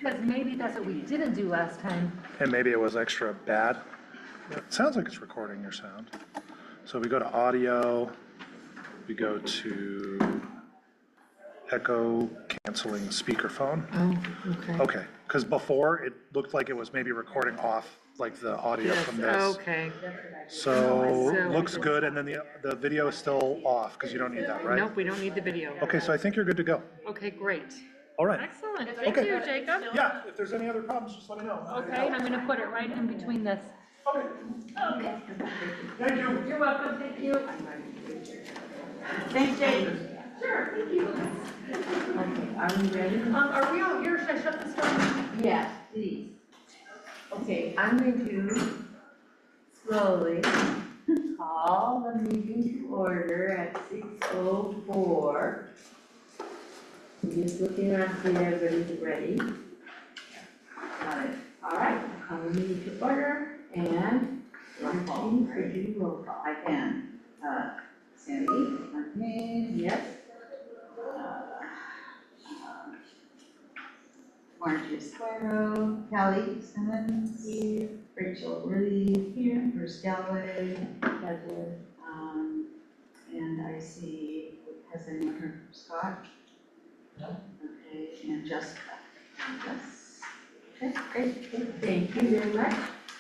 because maybe that's what we didn't do last time. And maybe it was extra bad. It sounds like it's recording your sound. So we go to audio, we go to echo canceling speakerphone. Oh, okay. Okay, because before it looked like it was maybe recording off like the audio Yes, from this. okay. So So- looks good, and then the video is still off because you don't need that, right? Nope, we don't need the video. Okay, so I think you're good to go. Okay, great. All right. Excellent. Thank Okay. you, Jacob. Yeah, if there's any other problems, just let me know. Okay, I'm gonna put it right in between this. Okay. Okay. Thank you. You're welcome, thank you. Thanks, Jake. Sure, thank you. Okay, are we ready? Are we all here? Should I shut this door? Yes, please. Okay, I'm going to slowly call the meeting to order at 6:04. I'm just looking around to see if everybody's ready. Got it. All right, call the meeting to order and Martine, could you roll call? I can. Sandy, Martinez, Yes? Margie Esquero, Kelly Simmons, Here. Rachel Worthy, Here. Bruce Galloway, Douglas. and I see, has anyone heard from Scott? No. Okay, and Jessica. Yes. Okay, great, thank you very much.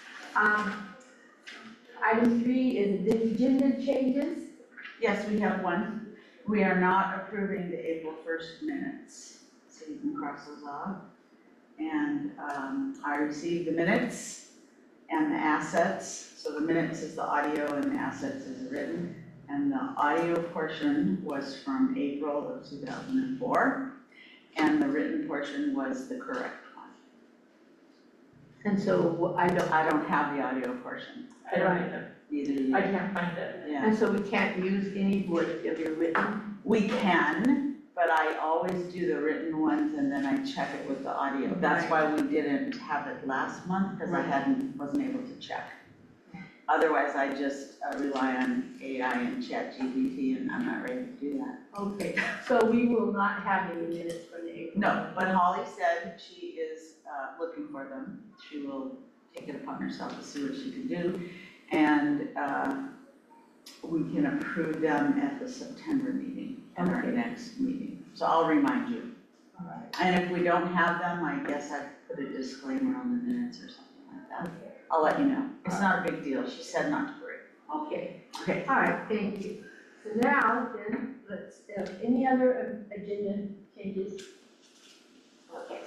Item 3 is the agenda changes. Yes, we have one. We are not approving the April 1st minutes, so you can cross those off. And I received the minutes and the assets. So the minutes is the audio and the assets is the written. And the audio portion was from April of 2004. And the written portion was the correct one. And so I I don't have the audio portion. I don't either. Neither do you. I can't find it. Yeah. And so we can't use any voice of your written? We can, but I always do the written ones and then I check it with the audio. That's why we didn't have it last month, because I wasn't able to check. Otherwise, I just rely on AI and ChatGPT, and I'm not ready to do that. Okay, so we will not have any minutes for the April? No, but Holly said she is looking for them. She will take it upon herself to see what she can do. And we can approve them at the September meeting, at our next meeting. So I'll remind you. All right. And if we don't have them, I guess I put a disclaimer on the minutes or something like that. I'll let you know. It's not a big deal. She said not to worry. Okay, Okay. all right, thank you. So now then, let's, any other agenda changes? Okay.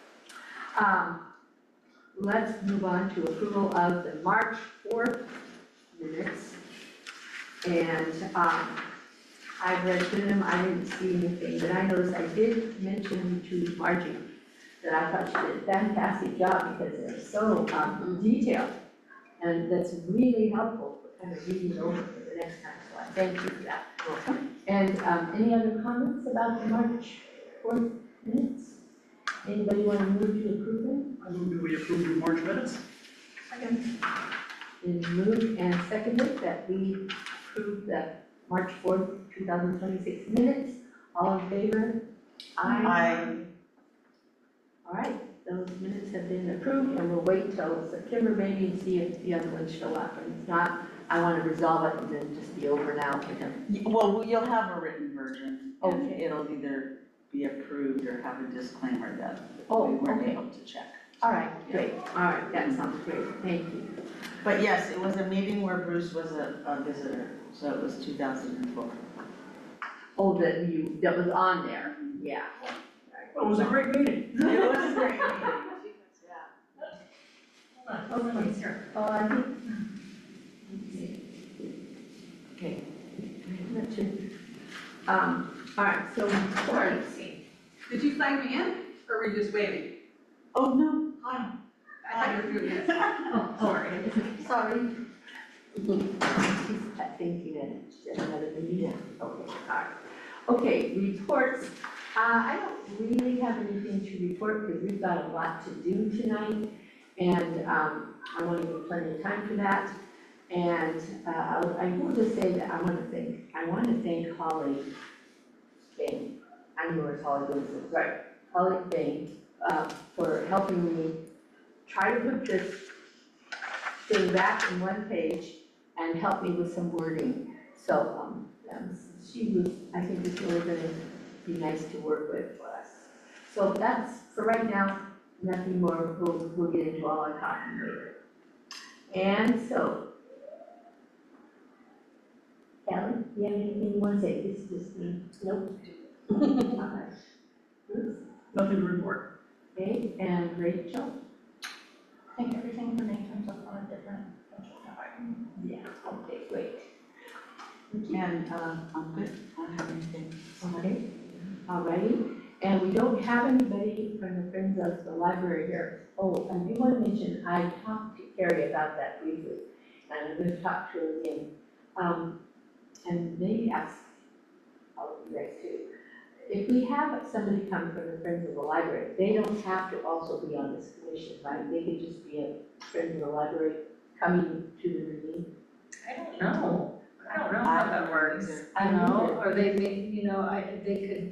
Let's move on to approval of the March 4th minutes. And I read through them, I didn't see anything, but I noticed I did mention to Margie that I thought she did a fantastic job because they're so detailed. And that's really helpful for kind of reading over for the next time, so I thank you for that. And any other comments about the March 4th minutes? Anybody want to move to approve them? I move that we approve the March minutes. Second. Been moved and seconded that we approve the March 4th, 2026 minutes. All in favor? All right, those minutes have been approved, and we'll wait till September maybe and see if the other ones show up. And if not, I want to resolve it and then just be over now with them. Well, you'll have a written version. And Okay. it'll either be approved or have a disclaimer that Oh, we weren't okay. able to check. All right, great. All right, that sounds great. Thank you. But yes, it was a meeting where Bruce was a visitor, so it was 2004. Oh, that was on there. Yeah. It was a great meeting. It was a great meeting. Yeah. Okay, sir. Oh, I think. Okay. All right, so reports. Did you sign me in, or were you just waving? Oh, no, hi. I thought you were doing this. Oh, sorry. Sorry. She's thinking that she has another meeting. Okay, all right. Okay, reports. I don't really have anything to report because we've got a lot to do tonight. And I want to give plenty of time for that. And I will just say that I want to thank Holly Bain. I know it's Holly Bain, right? Holly Bain for helping me try to put this thing back in one page and help me with some wording. So, she was, I think it's really gonna be nice to work with for us. So that's, for right now, nothing more, we'll get into all our talking later. And so, Ellen, you have anything you wanna say? This is just me. Nope. All right. Bruce? Nothing to report. Okay, and Rachel? I think everything for me comes up on a different potential topic. Yeah, okay, great. And, I'm good, I don't have anything. Okay, all righty. And we don't have anybody from the Friends of the Library here. Oh, I do want to mention, I talked to Carrie about that briefly, and I'm going to talk to her again. And maybe ask all of you guys too. If we have somebody come from the Friends of the Library, they don't have to also be on this commission, right? They could just be a Friends of the Library coming to the meeting. I don't know how that works, I you don't know, either. or they may, they could,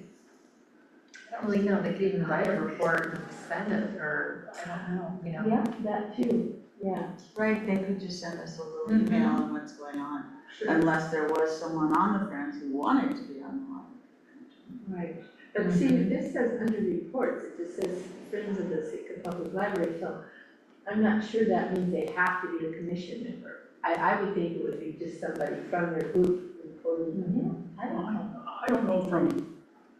I don't really know, they could even write a report and send it, or, I don't know, Yeah, that too, yeah. Right, they could just send us a little Mhm. email on what's going on, unless there was someone on the Friends who wanted to be on the line. Right, but see, this says under reports, it just says Friends of the Sitka Public Library, so I'm not sure that means they have to be a commission member. I would think it would be just somebody from their group reporting. I don't know. I don't know from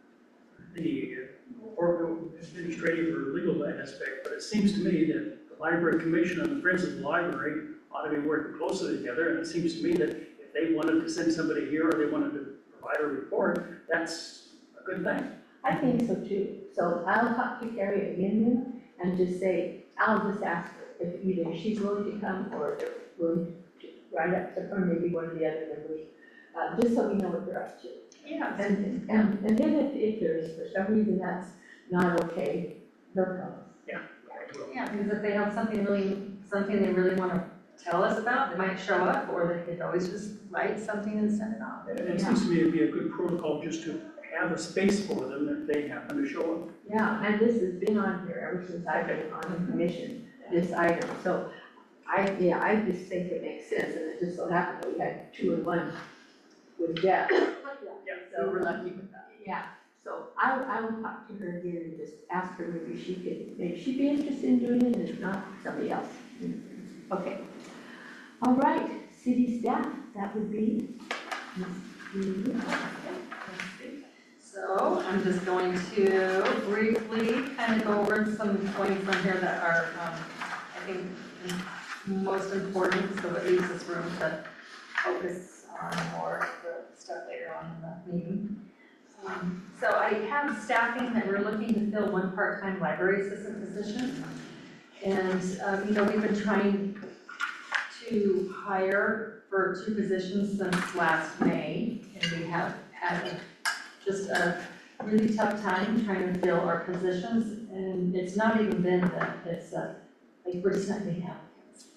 the administrative or legal aspect, but it seems to me that the Library Commission and the Friends of the Library ought to be working closely together, and it seems to me that if they wanted to send somebody here or they wanted to provide a report, that's a good thing. I think so too, so I'll talk to Carrie again then, and just say, I'll just ask her if either she's willing to come or if willing to write up to her, maybe one of the other members, just so we know what they're up to. Yeah. And then if there's, for some reason that's not okay, no problem. Yeah, because if they have something they really want to tell us about, they might show up, or they could always just write something and send it off. And it seems to me it'd be a good protocol just to have a space for them if they happen to show up. Yeah, and this has been on here ever since I've been on the commission, this item, so I just think it makes sense, and it just so happened that we had 2 in 1 with Jeff. So we're lucky with that. Yeah, so I will talk to her again and just ask her maybe she'd be interested in doing it, and if not, somebody else. Okay. All right, city staff, that would be Ms. Julie. So I'm just going to briefly kind of go over some points on here that are, I think, most important, so it leaves us room to focus on more of the stuff later on in the meeting. So I have staffing that we're looking to fill 1 part-time library assistant position. And, we've been trying to hire for 2 positions since last May, and we have had just a really tough time trying to fill our positions, and it's not even been that, it's like we're just not getting applicants.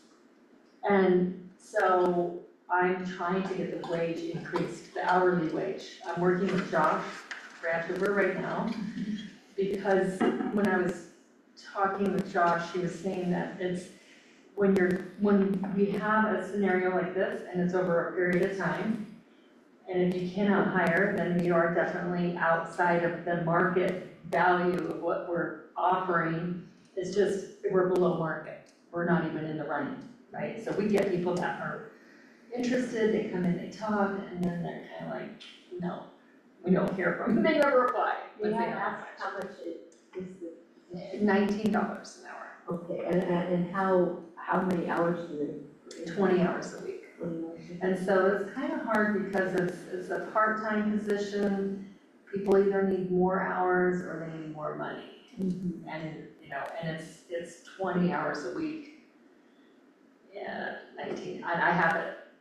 And so I'm trying to get the wage increased, the hourly wage. I'm working with Josh Branchover right now, because when I was talking with Josh, he was saying that it's when we have a scenario like this and it's over a period of time, and if you cannot hire, then you are definitely outside of the market value of what we're offering. It's just, we're below market. We're not even in the running, right? So we get people that are interested, they come in, they talk, and then they're kind of like, no, we don't hear from them. They never reply. May But I they don't ask how much it is the, $19 an hour, okay, and how many hours do they? 20 hours a week. And so it's kind of hard because it's a part-time position. People either need more hours or they need more money. Mhm. And, and it's 20 hours a week. Yeah, 19, and I have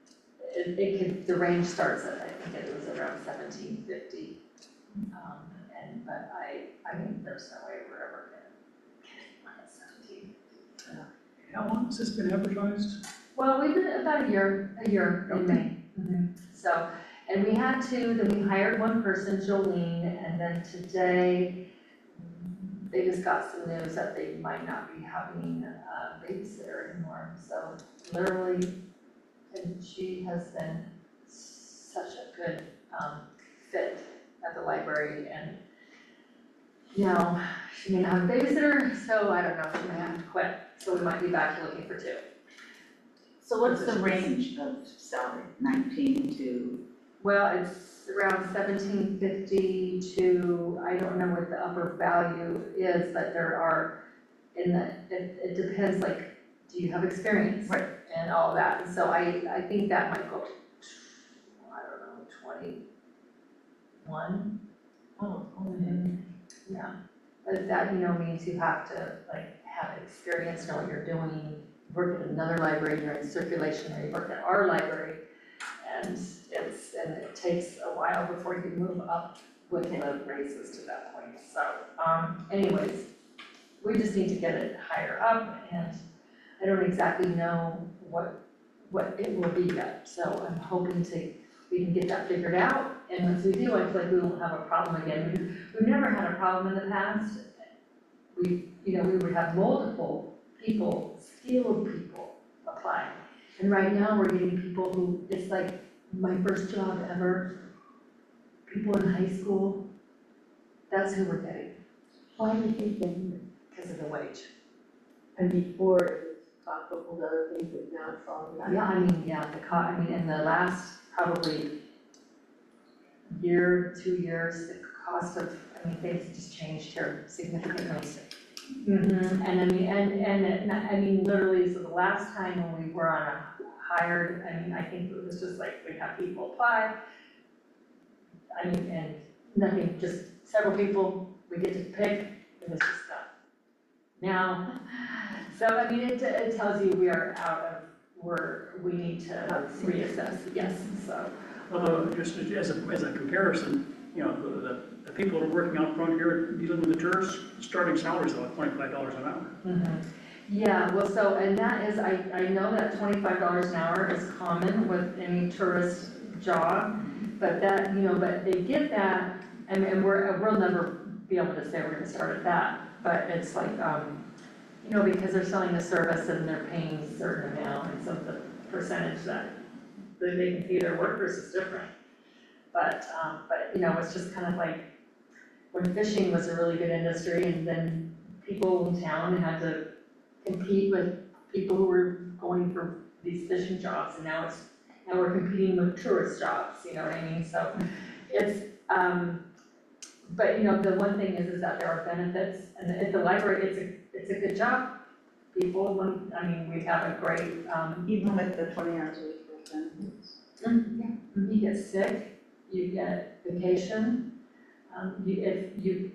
it could, the range starts at, I think it was around 1750. But I mean, there's no way we're ever gonna get it at 1750. How long has this been advertised? Well, we've been about a year in May. So, and we had 2, then we hired 1 person, Jolene, and then today, they just got some news that they might not be having a babysitter anymore, so literally, and she has been such a good, fit at the library, and now, she may not have a babysitter, so I don't know, she may have to quit, so we might be back to looking for two. So what's the range of salary, 19 to? Well, it's around 1750 to, I don't know what the upper value is, but there are, it depends, like, do you have experience? Right. And all that, and so I think that might go, I don't know, 21. Oh, Yeah, but that, means you have to, like, have experience, know what you're doing, work at another library, you're in circulation, or you work at our library, and it takes a while before you move up with the raises to that point, so, anyways, we just need to get it higher up, and I don't exactly know what it will be yet, so I'm hoping we can get that figured out, and once we do, I feel like we won't have a problem again. We've never had a problem in the past. We would have multiple people, skilled people apply. And right now, we're getting people who, it's like my first job ever, people in high school, that's who we're getting, Why do you think that, because of the wage. and before it was comparable to other things, but now it's all about? In the last probably year, 2 years, the cost of, things just changed here significantly. And literally, so the last time when we were on a hired, I think it was just like, we have people apply. And nothing, just several people, we get to pick, it was just done. Now, so it tells you we are out of, we need to reassess, yes, so. Although, just as a comparison, the people that are working out front here dealing with the tourists, starting salaries are like $25 an hour. Yeah, well, so, and that is, I know that $25 an hour is common with any tourist job, but that, but they get that, and we'll never be able to say we're gonna start at that, but it's like, because they're selling a service and they're paying a certain amount, and so the percentage that they can pay their workers is different. But it's just kind of like, when fishing was a really good industry, and then people in town had to compete with people who were going for these fishing jobs, and now we're competing with tourist jobs, you know what I mean? So it's, but the one thing is that there are benefits, and at the library, it's a good job. People, we have a great, Even with the 20 hours a week with benefits? you get sick, you get vacation, if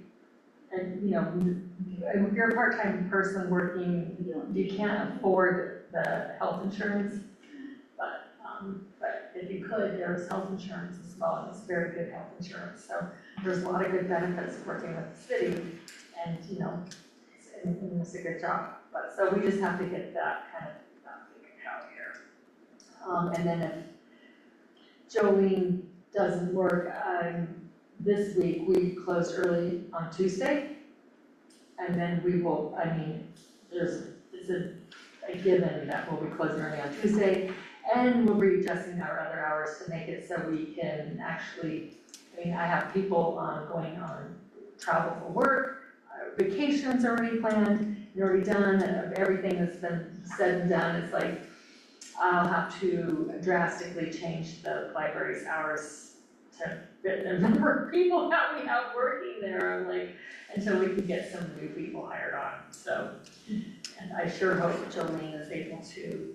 you're a part-time person working, you can't afford the health insurance, but if you could, there's health insurance as well, and it's very good health insurance, so there's a lot of good benefits of working with the city, and it's a good job, but, so we just have to get that kind of figured out here. And then if Jolene doesn't work, this week, we closed early on Tuesday, and then we will, it's a given that we'll be closing early on Tuesday, and we'll be adjusting our other hours to make it so we can actually, I have people going on travel for work, vacations already planned, and already done, everything that's been said and done, it's like, I'll have to drastically change the library's hours to fit the number of people that we have working there, I'm like, until we can get some new people hired on, so. And I sure hope Jolene is able to,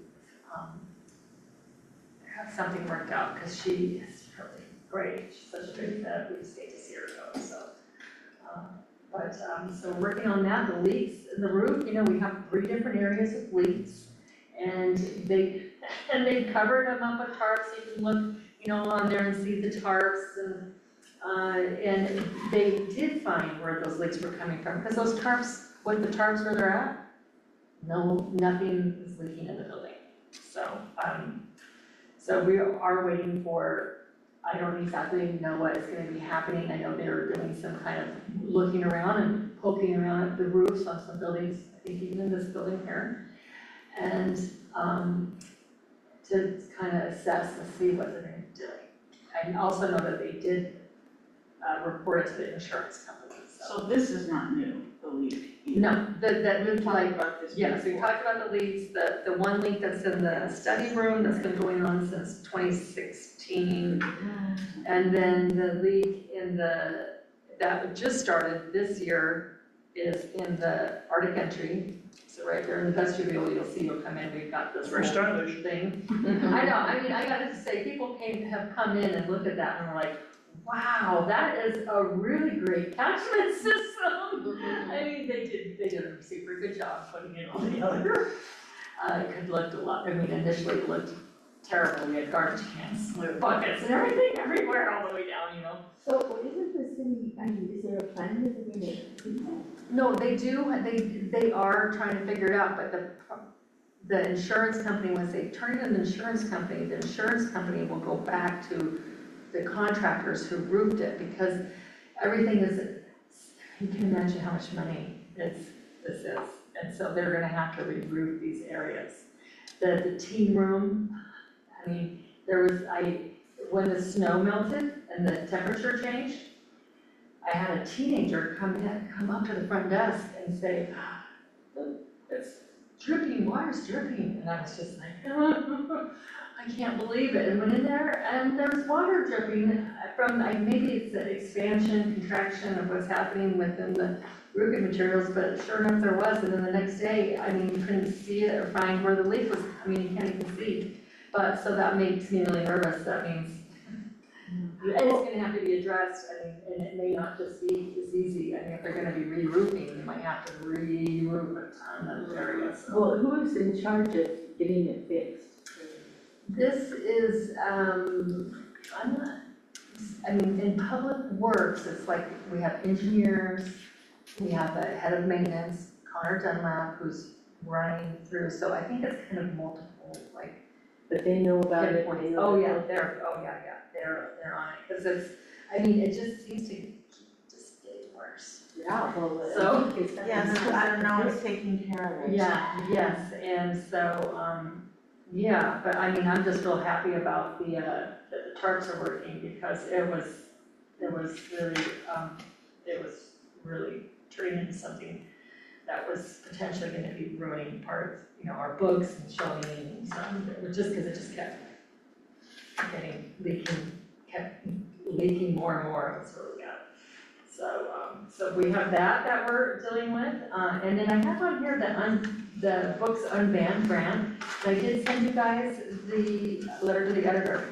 have something worked out, because she is really great, she's such a good fit, we just hate to see her go, so. So working on that, the leaks in the roof, we have 3 different areas of leaks, and they've covered them up with tarps, so you can look, on there and see the tarps, and they did find where those leaks were coming from, because those tarps, where they're at, nothing is leaking in the building. So we are waiting for, I don't exactly know what is gonna be happening, I know they're doing some kind of looking around and poking around the roofs on some buildings, I think even in this building here. And, to kind of assess and see what they're gonna be doing. I also know that they did, report it to the insurance company, so. So this is not new, the leak. No, that We've moved talked like, about this yeah, so we before. talked about the leaks, the one leak that's in the study room that's been going on since 2016. And then the leak in that just started this year is in the Arctic entry. So right there in the vestibule, you'll come in, we've got this Very whole stylish. thing. I know, I mean, I gotta say, people have come in and looked at that and were like, wow, that is a really great catchment system. I mean, they did a super good job putting it all together. It could looked a lot, I mean, initially it looked terrible, we had garbage cans, buckets and everything everywhere all the way down, you know? So isn't the city, I mean, is there a plan to bring it? No, they they are trying to figure it out, but the insurance company, once they turn it into the insurance company will go back to the contractors who roofed it, because everything is, you can imagine how much money this is. And so they're gonna have to re-roof these areas. The teen room, I mean, when the snow melted and the temperature changed, I had a teenager come up to the front desk and say, it's dripping, water's dripping. And I was just like, I can't believe it. And went in there and there was water dripping from, maybe it's the expansion, contraction of what's happening within the roofing materials, but sure enough there was. And then the next day, I mean, you couldn't see it or find where the leak was. I mean, you can't even see. But, so that makes me really nervous. That means it's gonna have to be addressed, I mean, and it may not just be as easy. I mean, if they're gonna be re-roofing, you might have to re-roof a ton of areas. So. Well, who is in charge of getting it fixed? This is, in public works, it's like, we have engineers, we have a head of maintenance, Connor Dunlap, who's running through, so I think it's kind of multiple, like. But they know about it. pinpoints. They know Oh, that- yeah, they're on it, because it's, I mean, it just seems to just get worse. Yeah, well, So- I think it's. Yes, I don't know, it's taking care of it. Yeah, yes, and so, yeah, but I mean, I'm just real happy about that the tarps are working, because it was really turning into something that was potentially gonna be ruining part of, our books and showing and stuff, just because it just kept leaking more and more, that's what we got. So we have that we're dealing with, and then I have on here the Books Unbanned grant. I did send you guys the letter to the editor.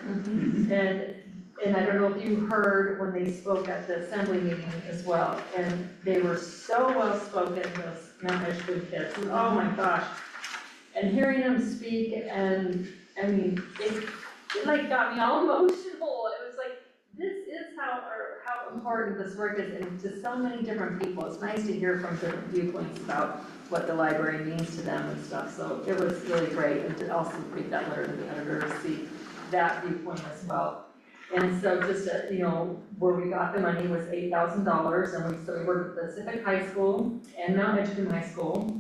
And I don't know if you heard when they spoke at the assembly meeting as well, and they were so well spoken, those Mount Michigan kids, oh my gosh. And hearing them speak, and I mean, it like got me all emotional. It was like, this is how important this work is, and to so many different people. It's nice to hear from different viewpoints about what the library means to them and stuff. So it was really great, and to also read that letter to the editor to see that viewpoint as well. And so just, where we got the money was $8,000, and we worked with Pacific High School and Mount Edgecombe High School.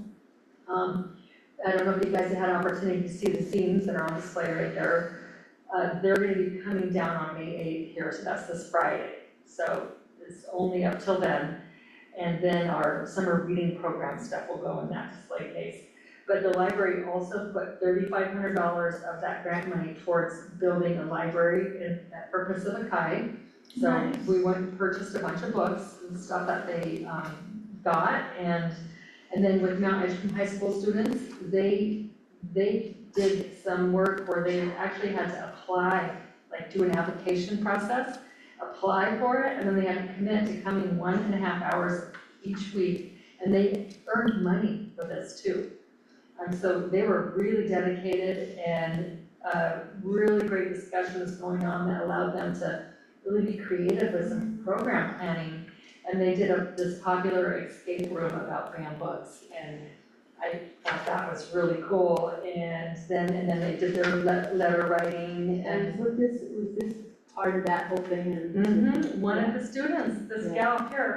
I don't know if you guys have had an opportunity to see the scenes that are on display right there. They're gonna be coming down on May 8th here, so that's this Friday. So it's only up till then. And then our summer reading program stuff will go in that display case. But the library also put $3,500 of that grant money towards building a library for Pacific High. So Nice. we went and purchased a bunch of books and stuff that they got, and then with Mount Edgecombe High School students, they did some work where they actually had to apply, like do an application process, apply for it, and then they had to commit to coming 1.5 hours each week, and they earned money for this too. And so they were really dedicated, and really great discussions going on that allowed them to really be creative with some program planning. And they did this popular escape room about banned books, and I thought that was really cool. And then they did their letter writing, And and so was this part of that whole thing? And one of the students, this gal here,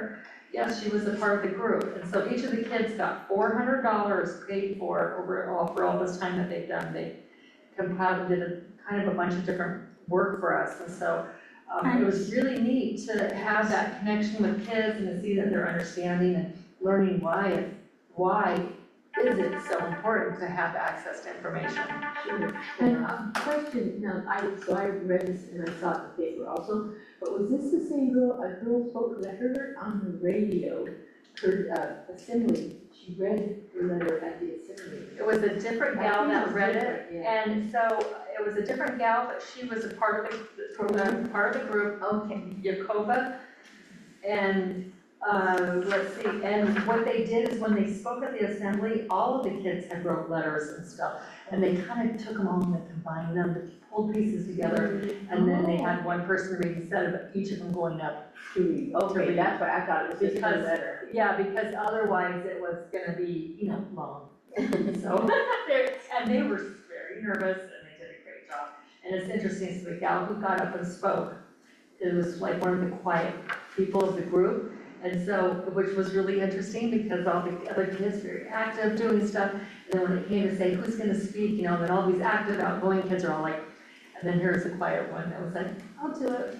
yes, she was a part of the group, and so each of the kids got $400 paid for all this time that they've done. They compiled, did kind of a bunch of different work for us, and so it was really neat to have that connection with kids and to see that they're understanding and learning why is it so important to have access to information. Sure. And question, now, I read this and I saw it in the paper also, but was this the same girl, a girl spoke, because I heard her on the radio, her assembly, she read her letter at the assembly. It was a different gal that read it, Different, yeah. and so it was a different gal, but she was a part of the group, Okay. Yakova. And, let's see, and what they did is when they spoke at the assembly, all of the kids had wrote letters and stuff. And they kind of took them all and combined them, pulled pieces together, and then they had one person read instead of each of them going up. Okay, that's why I thought it was just a Because- letter. Yeah, because otherwise it was gonna be, long. So, and they were very nervous and they did a great job. And it's interesting, so the gal who got up and spoke, it was like one of the quiet people of the group. And so, which was really interesting because all the other kids were very active doing stuff. And then when it came to say who's gonna speak, then all these active outgoing kids are all like, and then here's the quiet one that was like, I'll do it.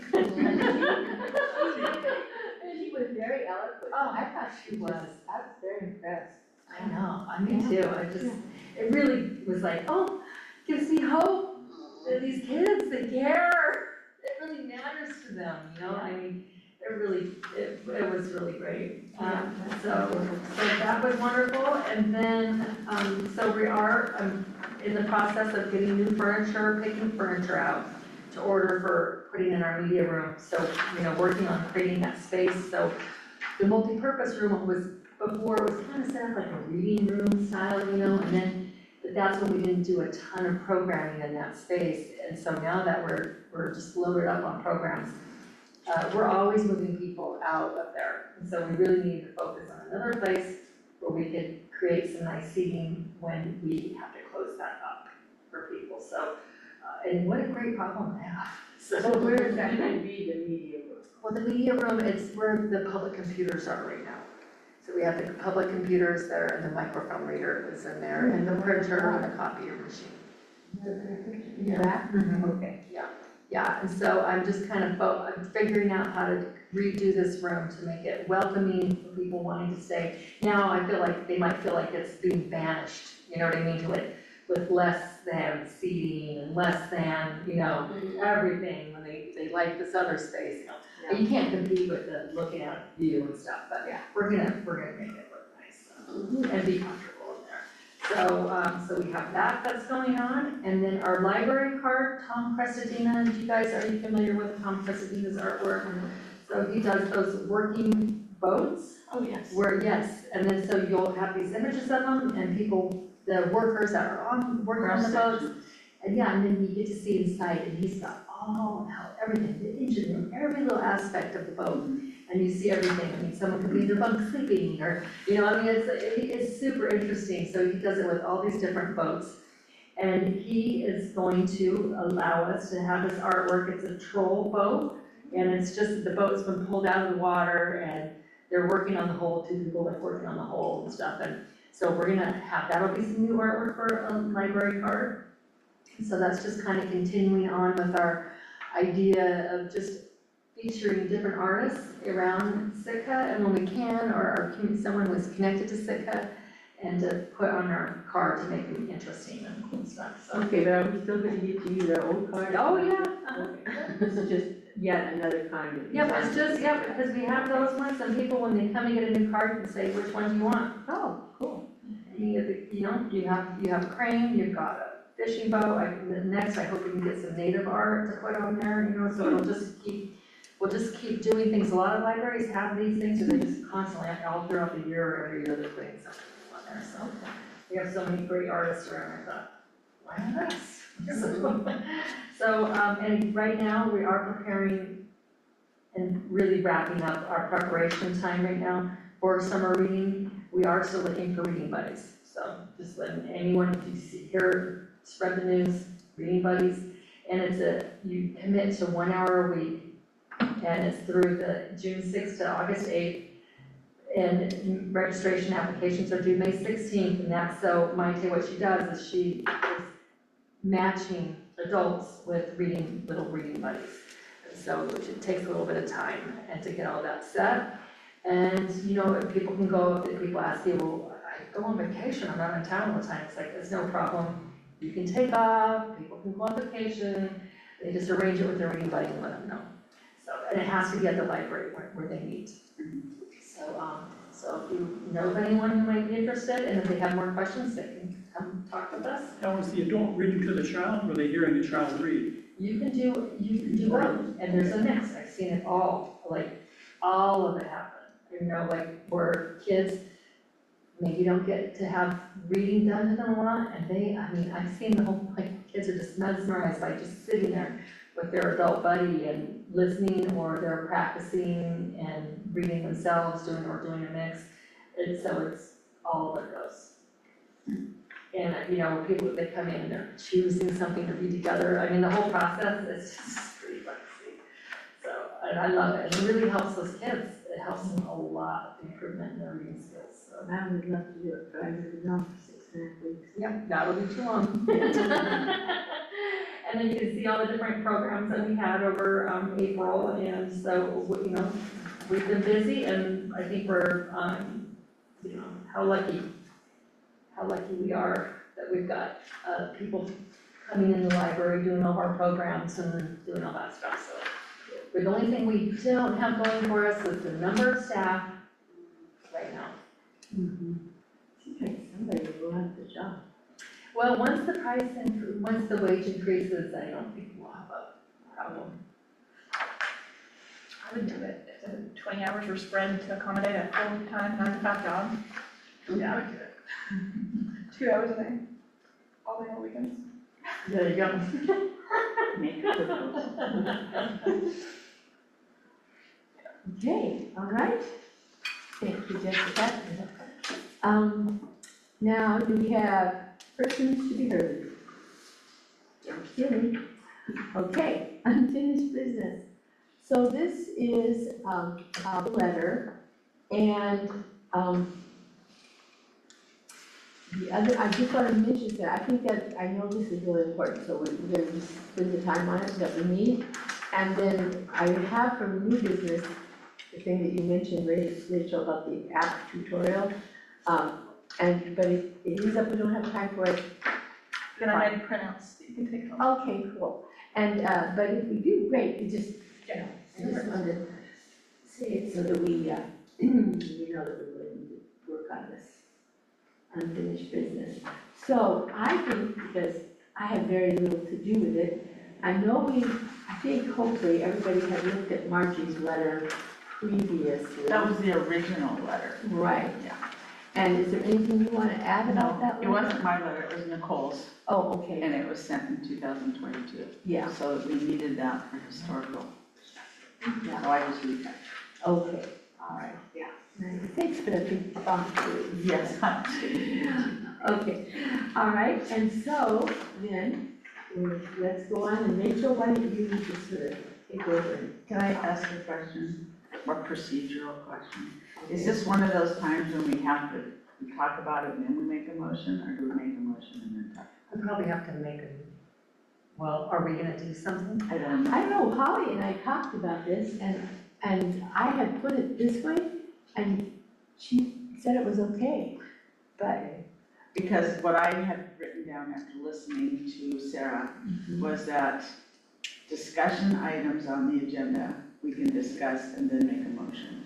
And she was very eloquent. Oh, I thought she was. I was very impressed. I know, me too, it really was like, oh, gives me hope that these kids, they care, it really matters to them, I mean, it was really great. So that was wonderful, and then, so we are, in the process of getting new furniture, picking furniture out to order for putting in our media room, so, working on creating that space, so the multi-purpose room was, before it was kind of set up like a reading room style, and then, but that's when we didn't do a ton of programming in that space, and so now that we're just loaded up on programs, we're always moving people out of there, and so we really need to focus on another place where we could create some nice seating when we have to close that up for people, so, and what a great problem to have. So where is that going to be, the media room? Well, the media room, it's where the public computers are right now. So we have the public computers there, and the microfilm reader is in there, and the printer and the copier machine. That? Mhm. Okay. Yeah, and so I'm just kind of I'm figuring out how to redo this room to make it welcoming for people wanting to stay. Now, I feel like they might feel like it's being banished, you know what I mean, with less than seating and less than, everything, when they like this other space, You can't compete with the looking out view and stuff, but Yeah. we're gonna make it look nice, and be comfortable in there. So we have that's going on, and then our library card, Tom Crestadina, are you familiar with Tom Crestadina's artwork? So he does those working boats, Oh, yes. yes, and then so you'll have these images of them, and the workers that are working on the boats. And and then you get to see inside, and he's got everything, the engine room, every little aspect of the boat, and you see everything. I mean, someone could be in their bunk sleeping, or, it's super interesting. So he does it with all these different boats. And he is going to allow us to have this artwork. It's a troll boat, and it's just, the boat's been pulled out of the water, and they're working on the hull, two people are working on the hull and stuff. And so we're gonna have, that'll be some new artwork for a library card. So that's just kind of continuing on with our idea of just featuring different artists around Sitka, and when we can, or someone who is connected to Sitka, and to put on our card to make them interesting and cool stuff, so. Okay, but are we still going to get to use our old card? Oh, yeah. Okay. This is just yet another kind of. Yep, it's just, because we have those ones, and people, when they come and get a new card, can say, which one do you want? Oh, cool. You have a crane, you've got a fishing boat, next I hope we can get some native art to put on there, so we'll just keep doing things. A lot of libraries have these things, so they just constantly, all throughout the year, or every year, they're putting something on there, so. We have so many great artists around, I thought, why not us? So, and right now, we are preparing and really wrapping up our preparation time right now for summer reading. We are still looking for reading buddies, so just letting anyone, if you see here, spread the news, reading buddies, and you commit to 1 hour a week, and it's through the June 6th to August 8th, And registration applications are due May 16th, and that's so Maite, what she does is she is matching adults with little reading buddies. And so it takes a little bit of time and to get all that set. And, you know, if people can go, if people ask you, well, I go on vacation, I'm not in town all the time, it's like, it's no problem. You can take off, people can go on vacation, they just arrange it with their reading buddy and let them know. So, and it has to be at the library where they meet. So if you know of anyone who might be interested, and if they have more questions, they can come talk with us. Now, is the adult reading to the child, or are they hearing the child read? You can do both, and there's a mix, I've seen it all, like, all of it happen. You know, like, where kids maybe don't get to have reading done to them a lot, and I've seen the whole, like, kids are just mesmerized by just sitting there with their adult buddy and listening, or they're practicing and reading themselves, doing a mix. And so it's all of it goes. And, you know, people, they come in and they're choosing something to read together. I mean, the whole process is just really fun to see. So, and I love it. And it really helps those kids. It helps them a lot, improvement in their reading skills, so. I would love to do it, but I would be gone for 6.5 weeks. Yep, that would be too long. And then you can see all the different programs that we had over April, and so, you know, we've been busy, and I think we're, you know, how lucky we are that we've got people coming in the library, doing all of our programs and doing all that stuff, so. But the only thing we don't have going for us is the number of staff right now. Seems like somebody will have the job. Well, once the wage increases, I don't think we'll have a problem. I would do it. If the 20 hours were spread to accommodate a full-time 9-to-5 job. Yeah. I would do it. 2 hours a day, all day on weekends. There you go. Make a proposal. Okay, all right. Thank you, Jessica. Now, do we have persons to be heard? Don't kidding. Okay, unfinished business. So this is a letter, and the other, I just want to mention that, I think that, I know this is really important, so we're going to just spend the time on it that we need. And then I have from new business, the thing that you mentioned, Rachel, about the app tutorial. But it is up, we don't have time for it. Then I made printouts that you can take home. Okay, cool. And, but if we do, great, we just, you know, I just wanted to say it so that we know that we're going to work on this unfinished business. So I think, because I have very little to do with it, I think hopefully everybody had looked at Margie's letter previously. That was the original letter. Right. Yeah. And is there anything you want to add about that It letter? wasn't my letter, it was Nicole's, Oh, okay, and it was sent in 2022. yeah, So we needed that for historical. yeah, So I just read that. okay, all right, yeah. Thanks for the big bump to Yes. Okay, all right, and so then, let's go on, and Rachel, why don't you just sort of take over? Can I ask a question, or procedural question? Is this one of those times when we have to talk about it and then we make a motion, or do we make a motion and then talk? We probably have to make well, are we gonna do something? I don't know. I don't know, Holly and I talked about this, and I had put it this way, and she said it was okay, but. Because what I had written down after listening to Sarah was that discussion items on the agenda, we can discuss and then make a motion.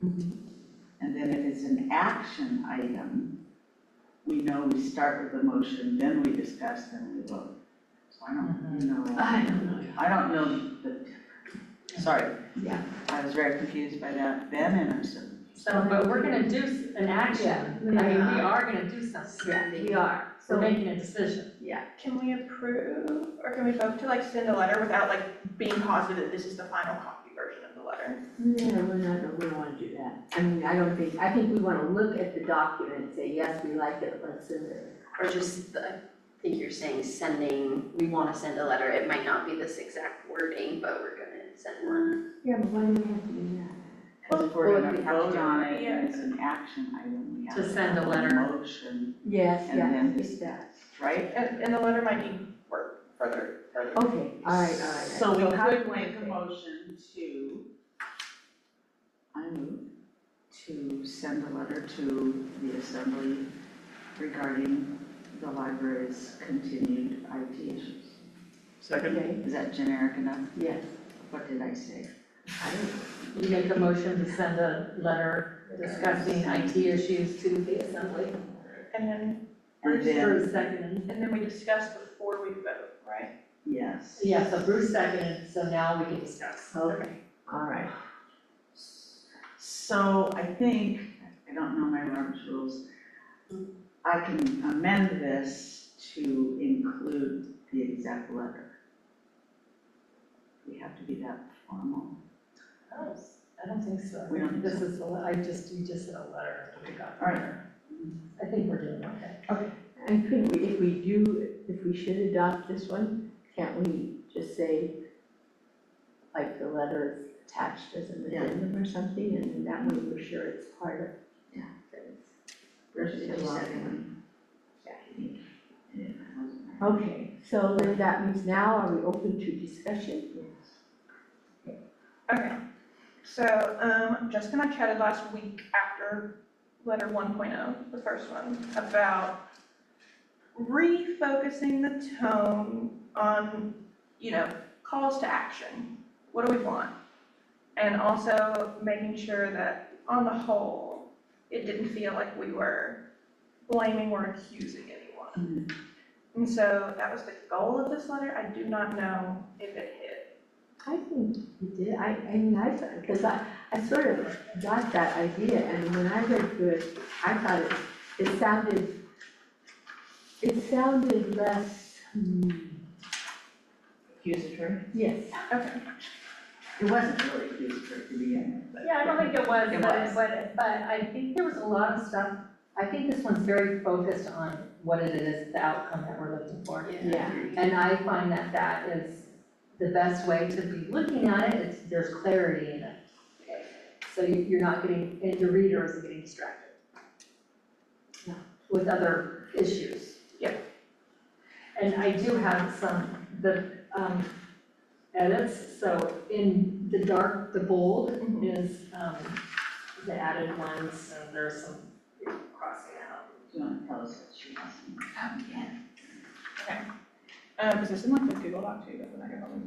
And then if it's an action item, we know we start with the motion, then we discuss, then we vote. So I don't know. I don't know. I don't know the, sorry. Yeah. I was very confused by that then, and I'm still. So, but we're gonna do an action. Yeah. I mean, we are gonna do something. Yeah, we are, We're so, making a decision. yeah, Can we approve, or can we vote to like send a letter without like being positive that this is the final copy version of the letter? no, we don't wanna do that. I mean, I think we wanna look at the document and say, yes, we like it, let's send it. Or just, I think you're saying we want to send a letter, it might not be this exact wording, but we're gonna send one. Yeah, but why do we have to do that? Because if we're Well, gonna we have to vote do on it. it and it's an action item, we have To to send a have letter. motion, Yes, and yeah, then I think that. right? And the letter might need work further. Okay, all right. So we have good to point, make a Kate. motion to, I move, to send a letter to the assembly regarding the library's continued IT issues. Second, Okay, Is that generic enough? yes. What did I say? I don't You make a motion to send a letter discussing IT issues to the assembly. And then, And then, Bruce seconded. and then we discuss before we vote, right? yes. Yeah, so Bruce seconded, so now we can discuss. Okay, all right. So I think, I don't know my Robert's rules, I can amend this to include the exact letter. We have to be that formal. I don't think so. We don't think This so. is, you just said a letter after we got the All right. letter. I think we're doing okay. And could we, if we should adopt this one, can't we just say, like, the letter is attached as an Yeah. addendum or something, and then that way we're sure it's part of, Yeah. things. Bruce, did you Versus a lot of second? them. Yeah, I wasn't there. Okay, so then that means now, are we open to discussion? Okay, so, Jessica and I chatted last week after letter 1.0, the first one, about refocusing the tone on, calls to action. What do we want? And also making sure that on the whole, it didn't feel like we were blaming or accusing anyone. And so that was the goal of this letter. I do not know if it hit. I think you did, I mean, because I sort of got that idea, and when I read through it, I thought it sounded less, Accusatory? yes. Okay. It wasn't really accusatory to begin with, but. Yeah, I don't think it was, It but, was. but I think there was a lot of stuff, I think this one's very focused on what it is, the outcome that we're looking for. Yeah. And I find that that is the best way to be looking at it, it's, there's clarity in it. So you're not getting, and your reader isn't getting distracted. Yeah. With other issues. Yep. And I do have edits, so in the dark, the bold is, the added ones, and there's some crossing out. Do you want to tell us what she wants to have again? Is this in like the Google Doc too? That's what I got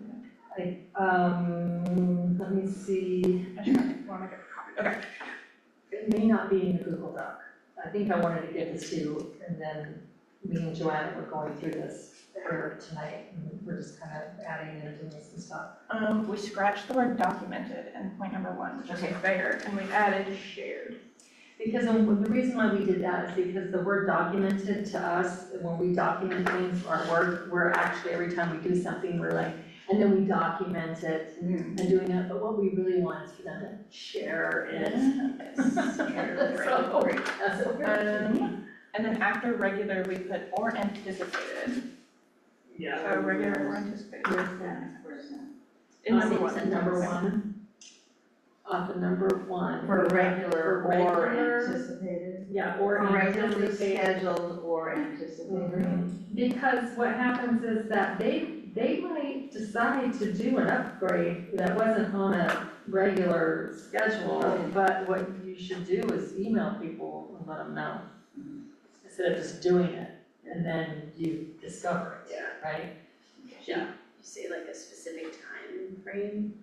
Let me see, I should want to make a copy. Okay. it may not be in the Google Doc. I think I wanted to give this to you, and then me and Joanna were going through this earlier tonight, and we're just kind of adding in and doing some stuff. We scratched the word documented in point number 1, which is fair, and we added shared. Because the reason why we did that is because the word documented to us, when we document things, we're actually, every time we do something, we're like, and then we document it and doing it, but what we really want is for them to share it. So, that's what we're doing. And then after regular, we put or anticipated. yeah. So regular or anticipated. Where's that? In number It's 1. at number 1. Off of number 1. For regular For or regular, anticipated? yeah, or For regularly anticipated. scheduled or anticipated? Because what happens is that they might decide to do an upgrade that wasn't on a regular schedule, but what you should do is email people and let them know. Instead of just doing it, and then you discover it, right? Yeah. You say like a specific time frame?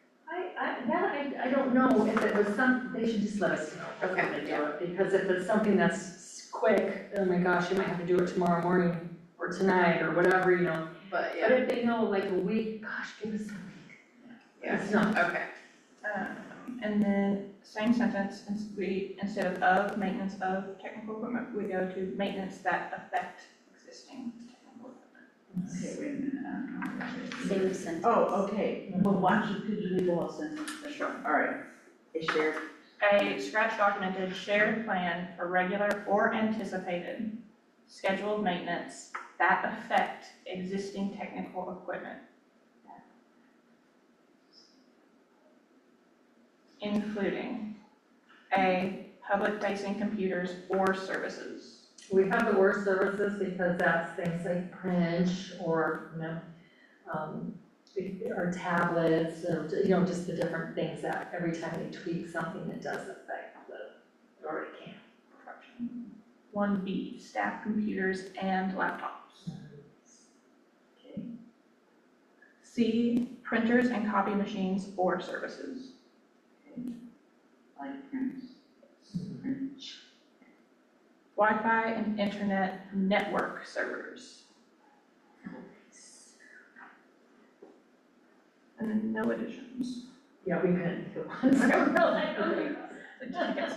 I don't know if it was they should just let us know before Okay, they do it, because if it's something that's quick, oh my gosh, you might have to do it tomorrow morning, or tonight, or whatever, But But if they know like a week, gosh, give us a week. It's not. Okay. And then same sentence, instead of maintenance of technical equipment, we go to maintenance that affect existing technical equipment. Okay, wait a minute, I don't know where that is. Same sentence. Oh, okay, well, why don't you, could you read the whole sentence? then? Sure. All right, a shared, A scratch documented shared plan for regular or anticipated scheduled maintenance that affect existing technical equipment. including A, public-facing computers or services. We have the word services because that's things like print or, or tablets, or, just the different things that every time we tweak something, it does affect the, or it can. 1B, staff computers and laptops. Okay. C, printers and copy machines or services. Like prints. Wi-Fi and internet network servers. And then no additions. Yeah, we couldn't do one, so we're like, okay. Yes.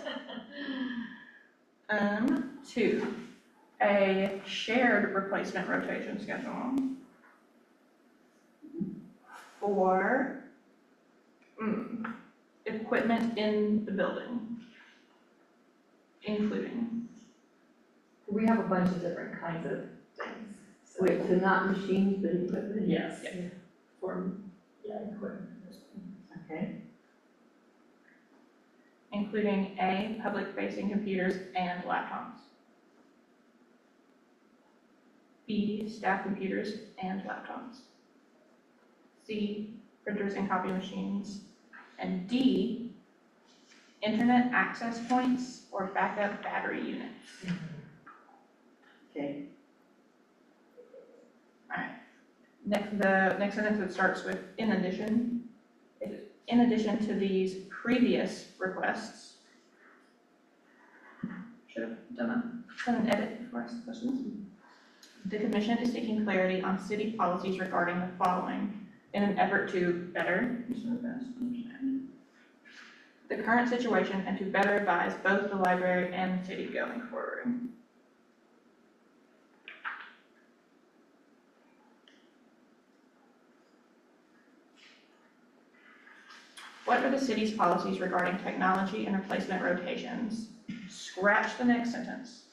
2, a shared replacement rotation schedule. 4, equipment in the building, including. We have a bunch of different kinds of things. So- Wait, so not machines, but equipment? Yes. Yeah. For, equipment. Okay. Including A, public-facing computers and laptops. B, staff computers and laptops. C, printers and copy machines. And D, internet access points or backup battery units. Okay. The next sentence that starts with in addition. In addition to these previous requests. Should have done an edit before I asked the questions. The commission is seeking clarity on city policies regarding the following in an effort to better understand the current situation and to better advise both the library and the city going forward. What are the city's policies regarding technology and replacement rotations? Scratch the next sentence.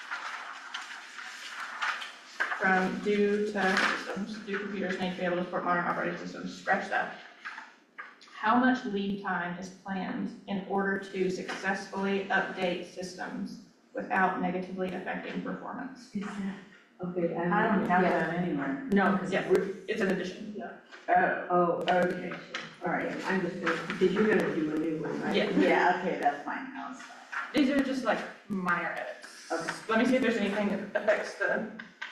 From due to systems, due computers need to be able to support modern operating systems, scratch that. How much lead time is planned in order to successfully update systems without negatively affecting performance? Okay, I don't have yeah. that anywhere. No, because Yeah, it's an addition. Oh, Oh, okay. all right, I'm just gonna, because you're gonna do a new one, right? Yeah. Yeah, okay, that's fine. I'll stop. These are just like minor edits. Okay. Let me see if there's anything that affects the.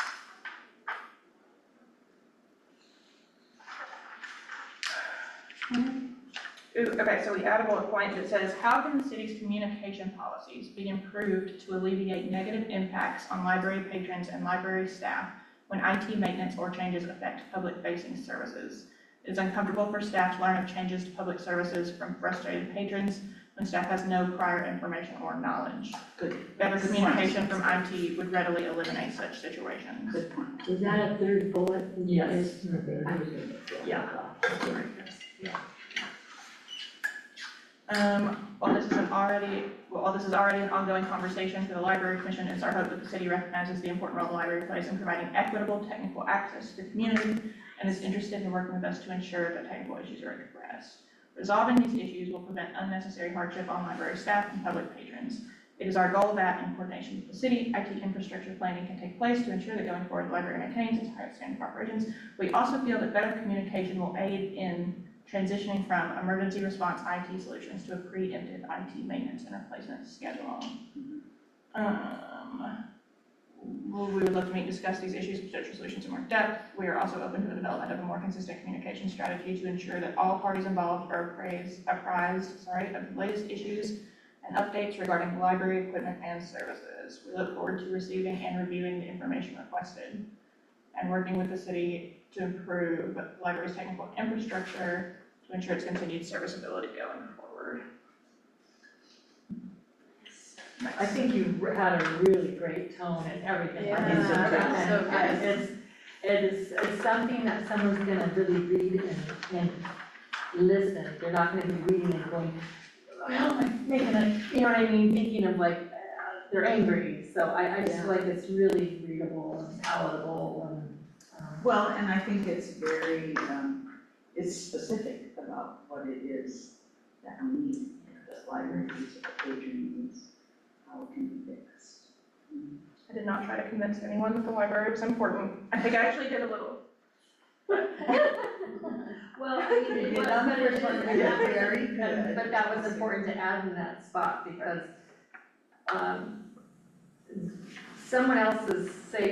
Ooh, okay, so we add a bullet point that says, how can the city's communication policies be improved to alleviate negative impacts on library patrons and library staff when IT maintenance or changes affect public-facing services? It is uncomfortable for staff to learn of changes to public services from frustrated patrons when staff has no prior information or knowledge. Good. Better communication from IT would readily eliminate such situations. Good point. Is that a third bullet? Yes. Okay, I was gonna. Yeah. While this is already an ongoing conversation for the Library Commission, it's our hope that the city recognizes the important role the library plays in providing equitable technical access to the community and is interested in working with us to ensure that technical issues are addressed. Resolving these issues will prevent unnecessary hardship on library staff and public patrons. It is our goal that, in coordination with the city, IT infrastructure planning can take place to ensure that going forward, the library maintains its highest standard of operations. We also feel that better communication will aid in transitioning from emergency response IT solutions to a preemptive IT maintenance and replacement schedule. We would love to meet and discuss these issues and potential solutions in more depth. We are also open to the development of a more consistent communication strategy to ensure that all parties involved are apprised of the latest issues and updates regarding library equipment and services. We look forward to receiving and reviewing the information requested and working with the city to improve the library's technical infrastructure to ensure its continued serviceability going forward. I think you had a really great tone and everything. Like, it's Yeah, just- so and it's something that someone's gonna really read and listen. They're not gonna be reading and going, well, I'm making a, you know what I mean, thinking of like, they're angry. So I just feel like it's really readable and palatable and, Well, and I think it's very, it's specific about what it is that we need. library needs, what the patron needs, how it can be fixed. I did not try to convince anyone that the library was important. I think I actually did a little. Well, I mean, it You was, did on the but it first one, is- you did very good. But that was important to add in that spot because, someone else's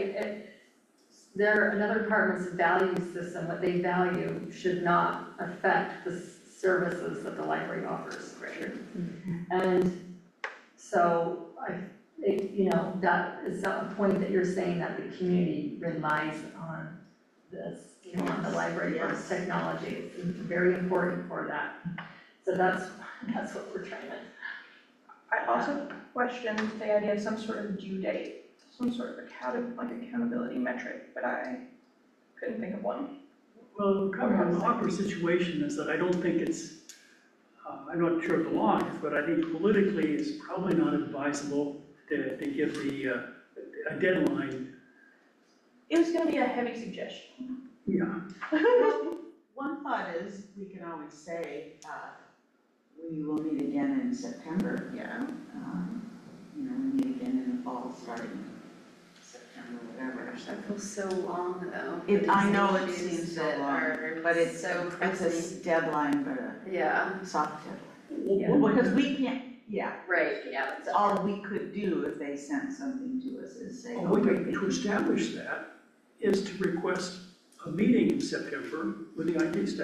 another department's value system, what they value should not affect the services that the library offers. And so that is a point that you're saying that the community relies on this, on the library for its technology. It's very important for that. So that's what we're trying to. I also questioned the idea of some sort of due date, some sort of accountability metric, but I couldn't think of one. Well, kind of an awkward situation is that I don't think it's, I'm not sure what the law is, but I think politically it's probably not advisable to give a deadline. It was gonna be a heavy suggestion. Yeah. One thought is, we can always say, we will meet again in September. Yeah. We meet again in the fall, starting September, whatever. That feels so long though. I know it These seems issues so that long, are but it's so a pressing. deadline, but Yeah, a soft deadline. Yeah. Because we can't, right, yeah. it's all we could do if they sent something to us is say, A oh, way to establish that is to request a meeting in September with the IT staff.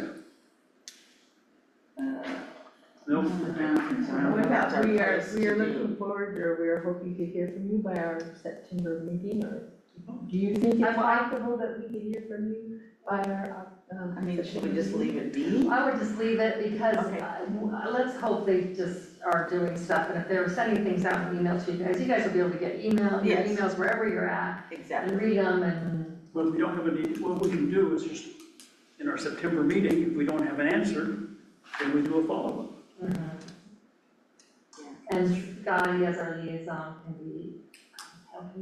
No, What about We are looking forward, or we are hoping to hear from you by our September meeting, or do you think it's possible that we could hear from you by our, I mean, should we September just meeting? leave it be? I would just leave it because Okay. let's hope they just are doing stuff. And if they're sending things out in email to you guys will be able to get your Yes. emails wherever you're at Exactly. and read them and. well, if we don't have what we can do is just, in our September meeting, if we don't have an answer, then we do a follow-up. And Guy, as our liaison, can be helping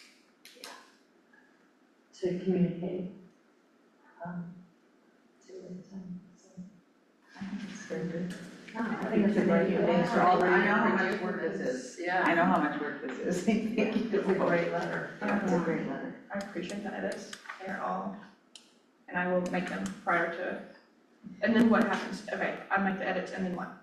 to communicate to it. I think it's a great, Thanks for all, I know how Thank much you. work this is. Yeah. I know how much work this is. Thank you. it's a great letter. It's a great letter. I appreciate the edits, they're all, and I will make them prior to, and then what happens? Okay, I make the edits and then what?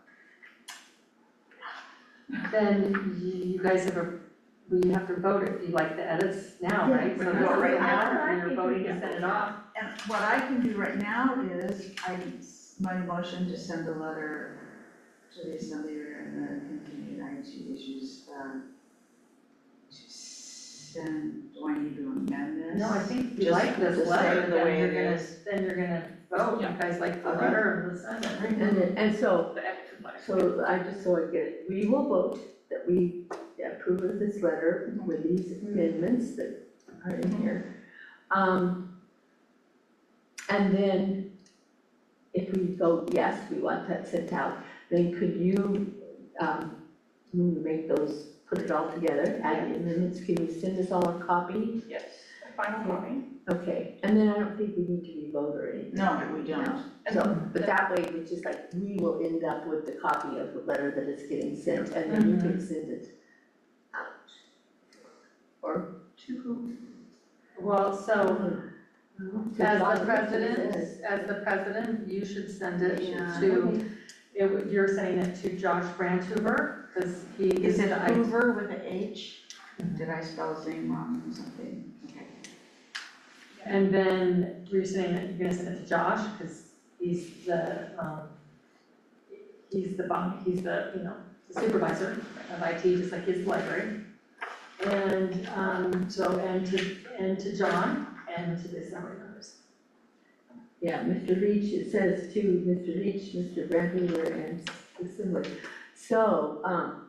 Then you guys we have to vote if you like the edits now, right? So we this vote is right the now. now, and you're voting to send it off. And what I can do right now is, my motion to send a letter to the Assembly and the continued IT issues, to send, do I need to amend this? No, I think you Just- like this just letter, say the way it then is. you're gonna vote. You guys like the Okay. letter, let's send it. And so, The edited letter. so I just so I get it, we will vote that we approve of this letter with these amendments that are in here. And then if we vote yes, we want that sent out, then could you, make those, put it all together, add the amendments, can you send us all a copy? Yes, a final copy. Okay, and then I don't think we need to re-vote or anything. No, we don't. So, but that way, it's just like, we will end up with the copy of the letter that is getting sent, and then you can send it out. Or To who? Well, so to as John, the president, you should send it to, you're sending it to Josh Brandhuber, because he Is it the Hoover with an H? Did I spell his name wrong or something? Okay. And then you're saying that you're gonna send it to Josh, because he's the the supervisor of IT, just like his library. And, and to John, and to the assembly members. yeah, Mr. Leach, it says to Mr. Leach, Mr. Brandler, and Assembly. So,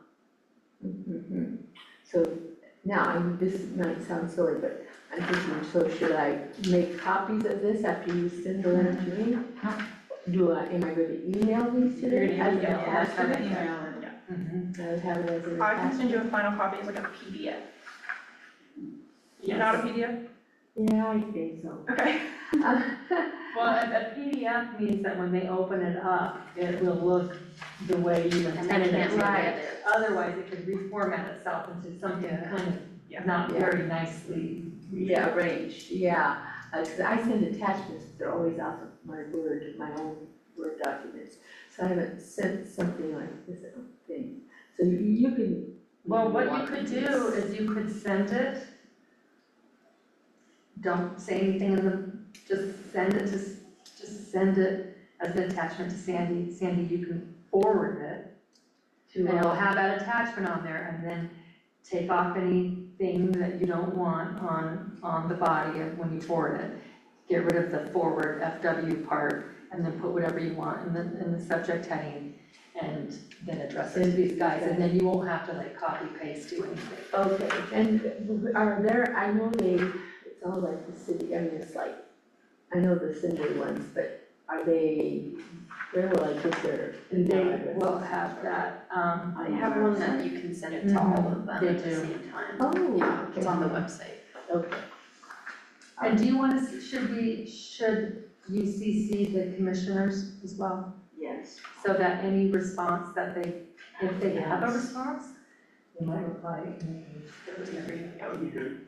so now, this might sound silly, but I'm thinking, so should I make copies of this after you send the letter to me? Am I going to email these to them? You're gonna email As it. an Email attachment? I would have it as an I can attachment. send you a final copy as like a PDF. Yes. Not a PDF? Yeah, I think so. Okay. Well, a PDF means that when they open it up, it will look the way you And then intended you it can't to. look Right. at it. Otherwise, it could reformat itself into something kind Yeah. of not Yeah. very nicely. Yeah, arranged, yeah, cause I send attachments, they're always off of my my own Word documents. So I haven't sent something like this, I don't think. So you can. Well, what you could do is you could send it. Don't say anything in the, just send it as an attachment to Sandy. Sandy, you can forward it. To, And it'll have that attachment on there, and then take off anything that you don't want on the body of when you forward it. Get rid of the forward FW part, and then put whatever you want in the subject heading, and then address it to these guys, and then you won't have to like copy paste do anything. Okay, and are there, I know it's all like the city, I mean, it's like, I know the Assembly ones, but are they, where will I get their email They address? will have that, I have one that you can send it to all of them They at the do. same time. Oh, Yeah, it's on the okay. website. Okay. and do you want to, should you CC the commissioners as well? Yes. So that any response that if they have a response, they might reply. That would be good.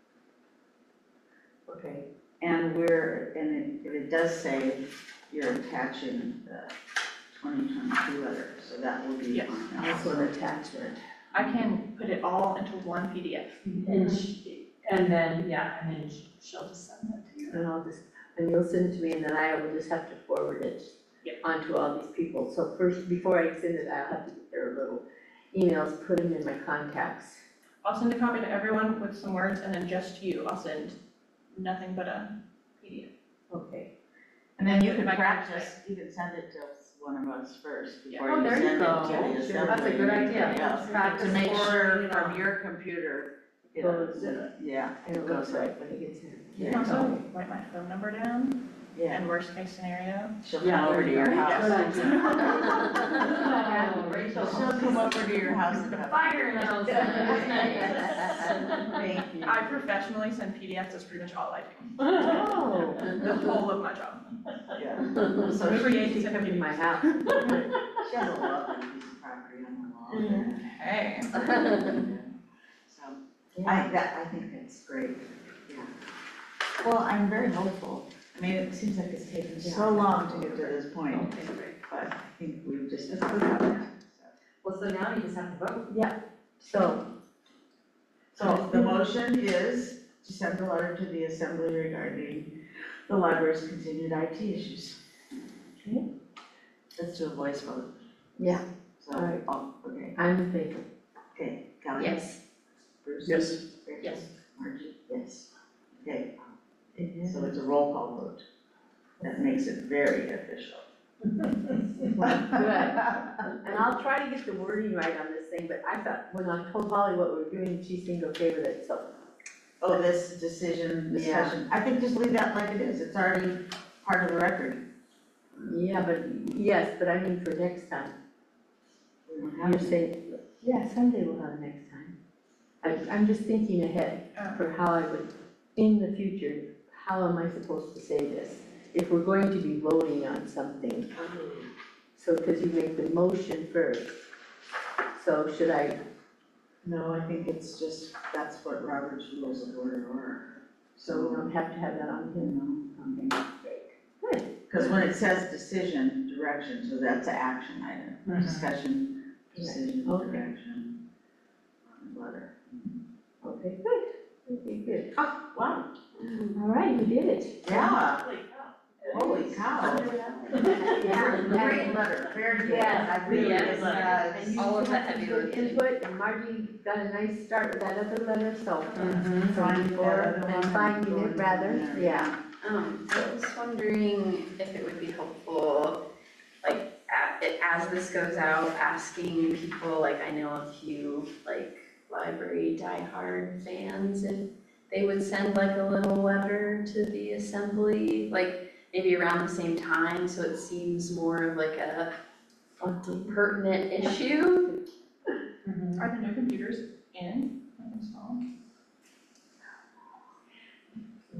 Okay. And it does say you're attaching the 2022 letter, so that will be Yes. on there. Also an attachment. I can put it all into one PDF. And then she'll just send that to you. And you'll send it to me, and then I will just have to forward it Yep. onto all these people. So first, before I send it, I'll have to get their little emails, put them in my contacts. I'll send a copy to everyone with some words, and then just to you, I'll send nothing but a PDF. Okay. And then you Put it can back on the practice, you can send it to one of us first Yeah. before Oh, you there send you it go. to the Sure. assembly. That's a good and idea. everybody else. Practice To make forwarding sure it from on. your computer, it Goes, does, yeah, And it looks right when it gets in. You can also write my phone number down, yeah. and worst case scenario. She'll Yeah, come over to your there you go. house. Good idea. Oh, Rachel. She'll come over to your house and have. Fire now. Thank you. I professionally send PDFs, that's pretty much all I do. Oh. The whole of my job. Yeah. So maybe Create you should come to my house. She has a lovely piece of property on the wall. Hey. So, I think that's great, yeah. Well, I'm very hopeful. I mean, it seems like it's taken so long to get to this point, Okay, great. but I think we've just. Let's put it out. Well, so now you just have to vote. So, So the motion is to send a letter to the assembly regarding the library's continued IT issues. Okay. Let's do a voice vote. yeah, So, All right. okay, I'm in favor. okay, Kelly? Yes. Bruce? Yes. Rachel? Yes. Margie? Yes. Okay, It so it's a roll call vote. That makes it very official. Good. And I'll try to get the wording right on this thing, but I thought, when I told Holly what we're doing, she seemed okay with it, so. Oh, this decision, discussion, I think just leave that like it is, it's already part of the record. Yeah, but I mean for next time. You're saying, yeah, Sunday we'll have next time. I'm just thinking ahead for how I would, in the future, how am I supposed to say this? If we're going to be voting on something, so, because you make the motion first. So should I, No, I think it's just, that's what Robert's rules of order are. so we don't have to have that on here? Good. Because when it says decision, direction, so that's an action item, discussion, decision, Okay. direction, letter. Okay, good. Okay, good. Oh, wow, All right, you did it. yeah, holy cow. Yeah. Great letter, very good. Yes, I really yes. like And you All of the had some heavy good lifting. input, and Margie got a nice start with that other letter, so. Mhm. Finding Before, that other and one finding going it rather, in there. yeah. I was wondering if it would be helpful, like, as this goes out, asking people, like, I know a few, like, library diehard fans, if they would send like a little letter to the assembly, like, maybe around the same time, so it seems more of like a pertinent issue. Are the new computers in? Installed?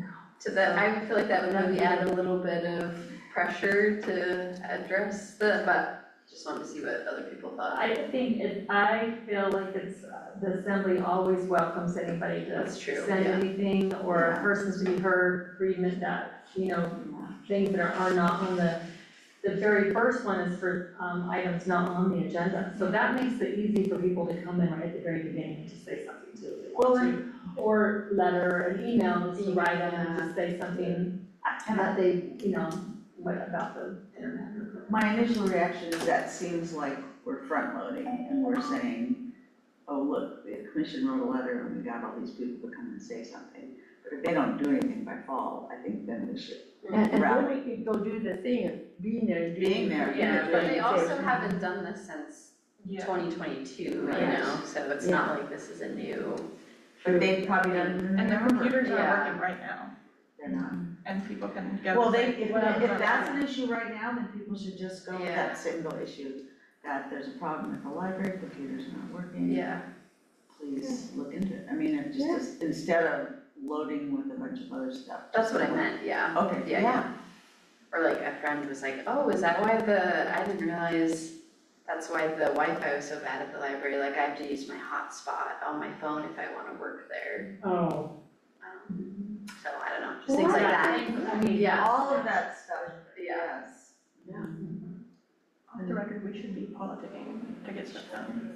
So that, I feel like that would maybe add a little bit of pressure to address but just wanted to see what other people thought. I feel like it's, the assembly always welcomes anybody to That's true, send yeah. anything or persons to be heard, freedmen that, things that are not on the very first one is for, items not on the agenda. So that makes it easy for people to come in right at the very beginning and just say something too if they want to. Or letter, an email, just to write them and just say something that they, what about the internet or. My initial reaction is that seems like we're front loading and we're saying, oh, look, the commission wrote a letter and we got all these people to come and say something. But if they don't do anything by fall, I think then we should. And then we could go do the thing of being there and doing. Being there, Yeah, but they also presentation. haven't done this since Yeah. 2022, you Right. know, so it's not like this is a new. But they've probably done it in And the November. computers Yeah. are working right now, They're not. and people can go. Well, and they, say, if that's an issue right now, then people should just go with Yeah. that single issue. That there's a problem at the library, computers not working. Yeah, Please look into it. I mean, it just, instead of loading with a bunch of other stuff. that's what I meant, yeah. Okay, Yeah. Or like a friend was like, oh, is that why I didn't realize that's why the Wi-Fi was so bad at the library, like I have to use my hotspot on my phone if I wanna work there. Oh. So I don't know, just things like that. I mean, Yeah. All of that stuff, Yeah. yes. Off the record, we should be politicking to get stuff done.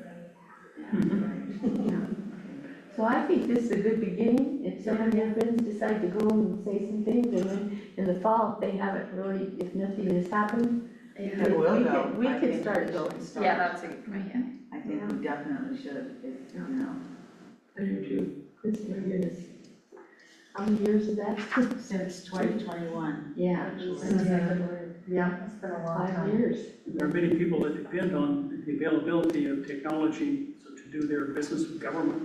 So I think this is a good beginning. If some of your friends decide to go and say some things, and then in the fall, if they haven't really, if nothing has happened, It will we go. could- we I could think start we going. should start. Yeah, that's a good point, yeah. I think we definitely should, if, you know, I do too. This, my goodness. How many years is that? since 2021. Yeah. Yeah, it's been a long 5 time. years. There are many people that depend on the availability of technology to do their business with government.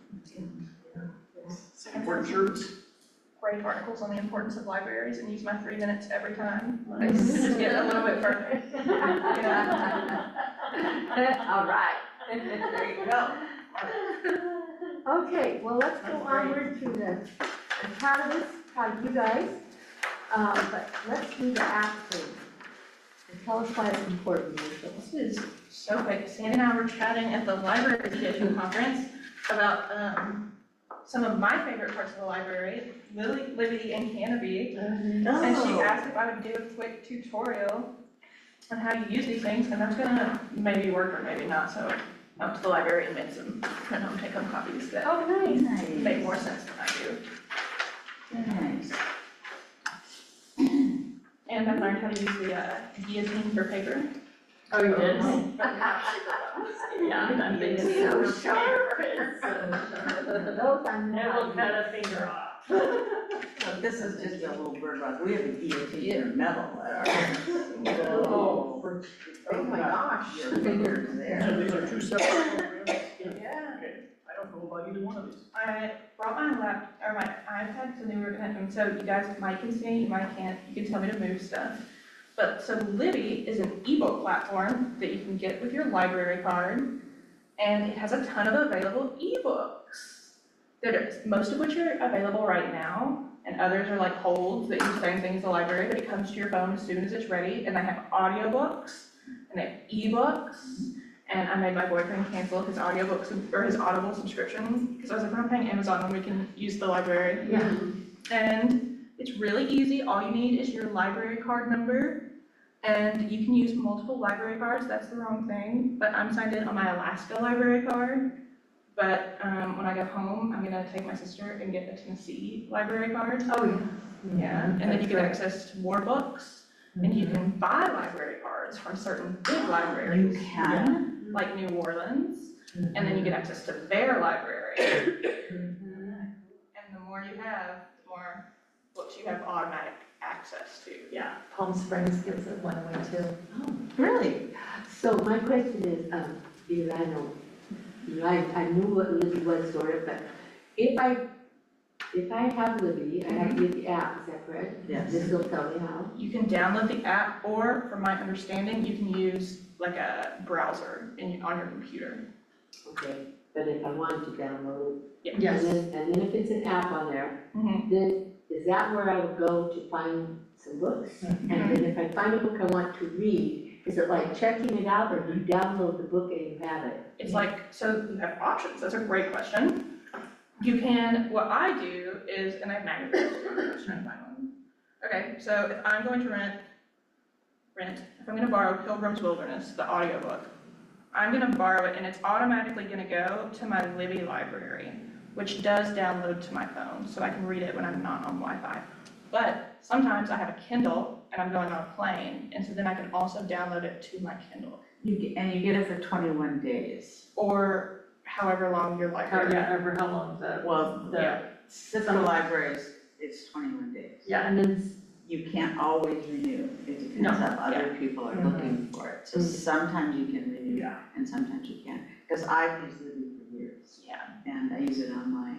It's an important service. Write articles on the importance of libraries and use my 3 minutes every time. Nice. Get a little bit further. All right. There you go. Okay, well, let's go onward to I'm proud of this, proud of you guys. But let's do the app thing. And tell us why it's important, Rachel. This is so quick. Sandy and I were chatting at the library education conference about some of my favorite parts of the library, Libby and Canopy. And she asked if I would do a quick tutorial on how to use these things, and that's gonna maybe work or maybe not, so up to the library and make some print home, take home copies that Oh, nice. make more sense than I do. Nice. And I learned how to use the guillotine for paper. Oh, you did? Yeah, that thing is So sharp. Those I'm It will not. cut a finger off. So this is just a little bird rock. We have a guillotine in metal at our house. Oh. Oh my gosh. Your fingers Yeah, there. these are two separate programs. Yeah. Okay, I don't know about either one of these. I brought my my iPad, so they were connecting, so you guys might can see, you might can't, you can tell me to move stuff. But, so Libby is an ebook platform that you can get with your library card, and it has a ton of available ebooks. Most of which are available right now, and others are like holds that use same things as the library, but it comes to your phone as soon as it's ready, and they have audiobooks, and they have ebooks, and I made my boyfriend cancel his audiobooks, or his Audible subscription, because I was like, we're not paying Amazon when we can use the library. Yeah. And it's really easy, all you need is your library card number, and you can use multiple library cards, that's the wrong thing, but I'm signed in on my Alaska library card. But when I go home, I'm gonna take my sister and get a Tennessee library card. Oh, yeah. Yeah, and then you get access to more books, and you can buy library cards from certain big libraries. You can? Like New Orleans, and then you get access to their library. And the more you have, the more books you have automatic access to. Yeah, Palm Springs gives it one away too. Oh, Really? so my question is, because I know, I knew what Libby was sort of, but if I have Libby, I have to get the app, is that correct? Yes. This will tell me how. You can download the app, or from my understanding, you can use like a browser on your computer. Okay, but if I want to download it. Yeah. And then if it's an app on there, Mhm. then is is that where I would go to find some books? And then if I find a book I want to read, is it like checking it out, or do you download the book and you have it? It's like, so you have options, that's a great question. You can, what I do is, and I have magazines, I'm just trying to find one. Okay, so if I'm going to if I'm gonna borrow Pilgrim's Wilderness, the audiobook, I'm gonna borrow it and it's automatically gonna go to my Libby library, which does download to my phone, so I can read it when I'm not on Wi-Fi. But sometimes I have a Kindle and I'm going on a plane, and so then I can also download it to my Kindle. You get it for 21 days. Or however long your library. How long the, Well, Yeah. Citgo libraries, it's 21 days. yeah, and then, You can't always renew, it depends No, on other people are looking for it. So sometimes you can renew Yeah. and sometimes you can't. Because I've used Libby for years Yeah. and I use it on my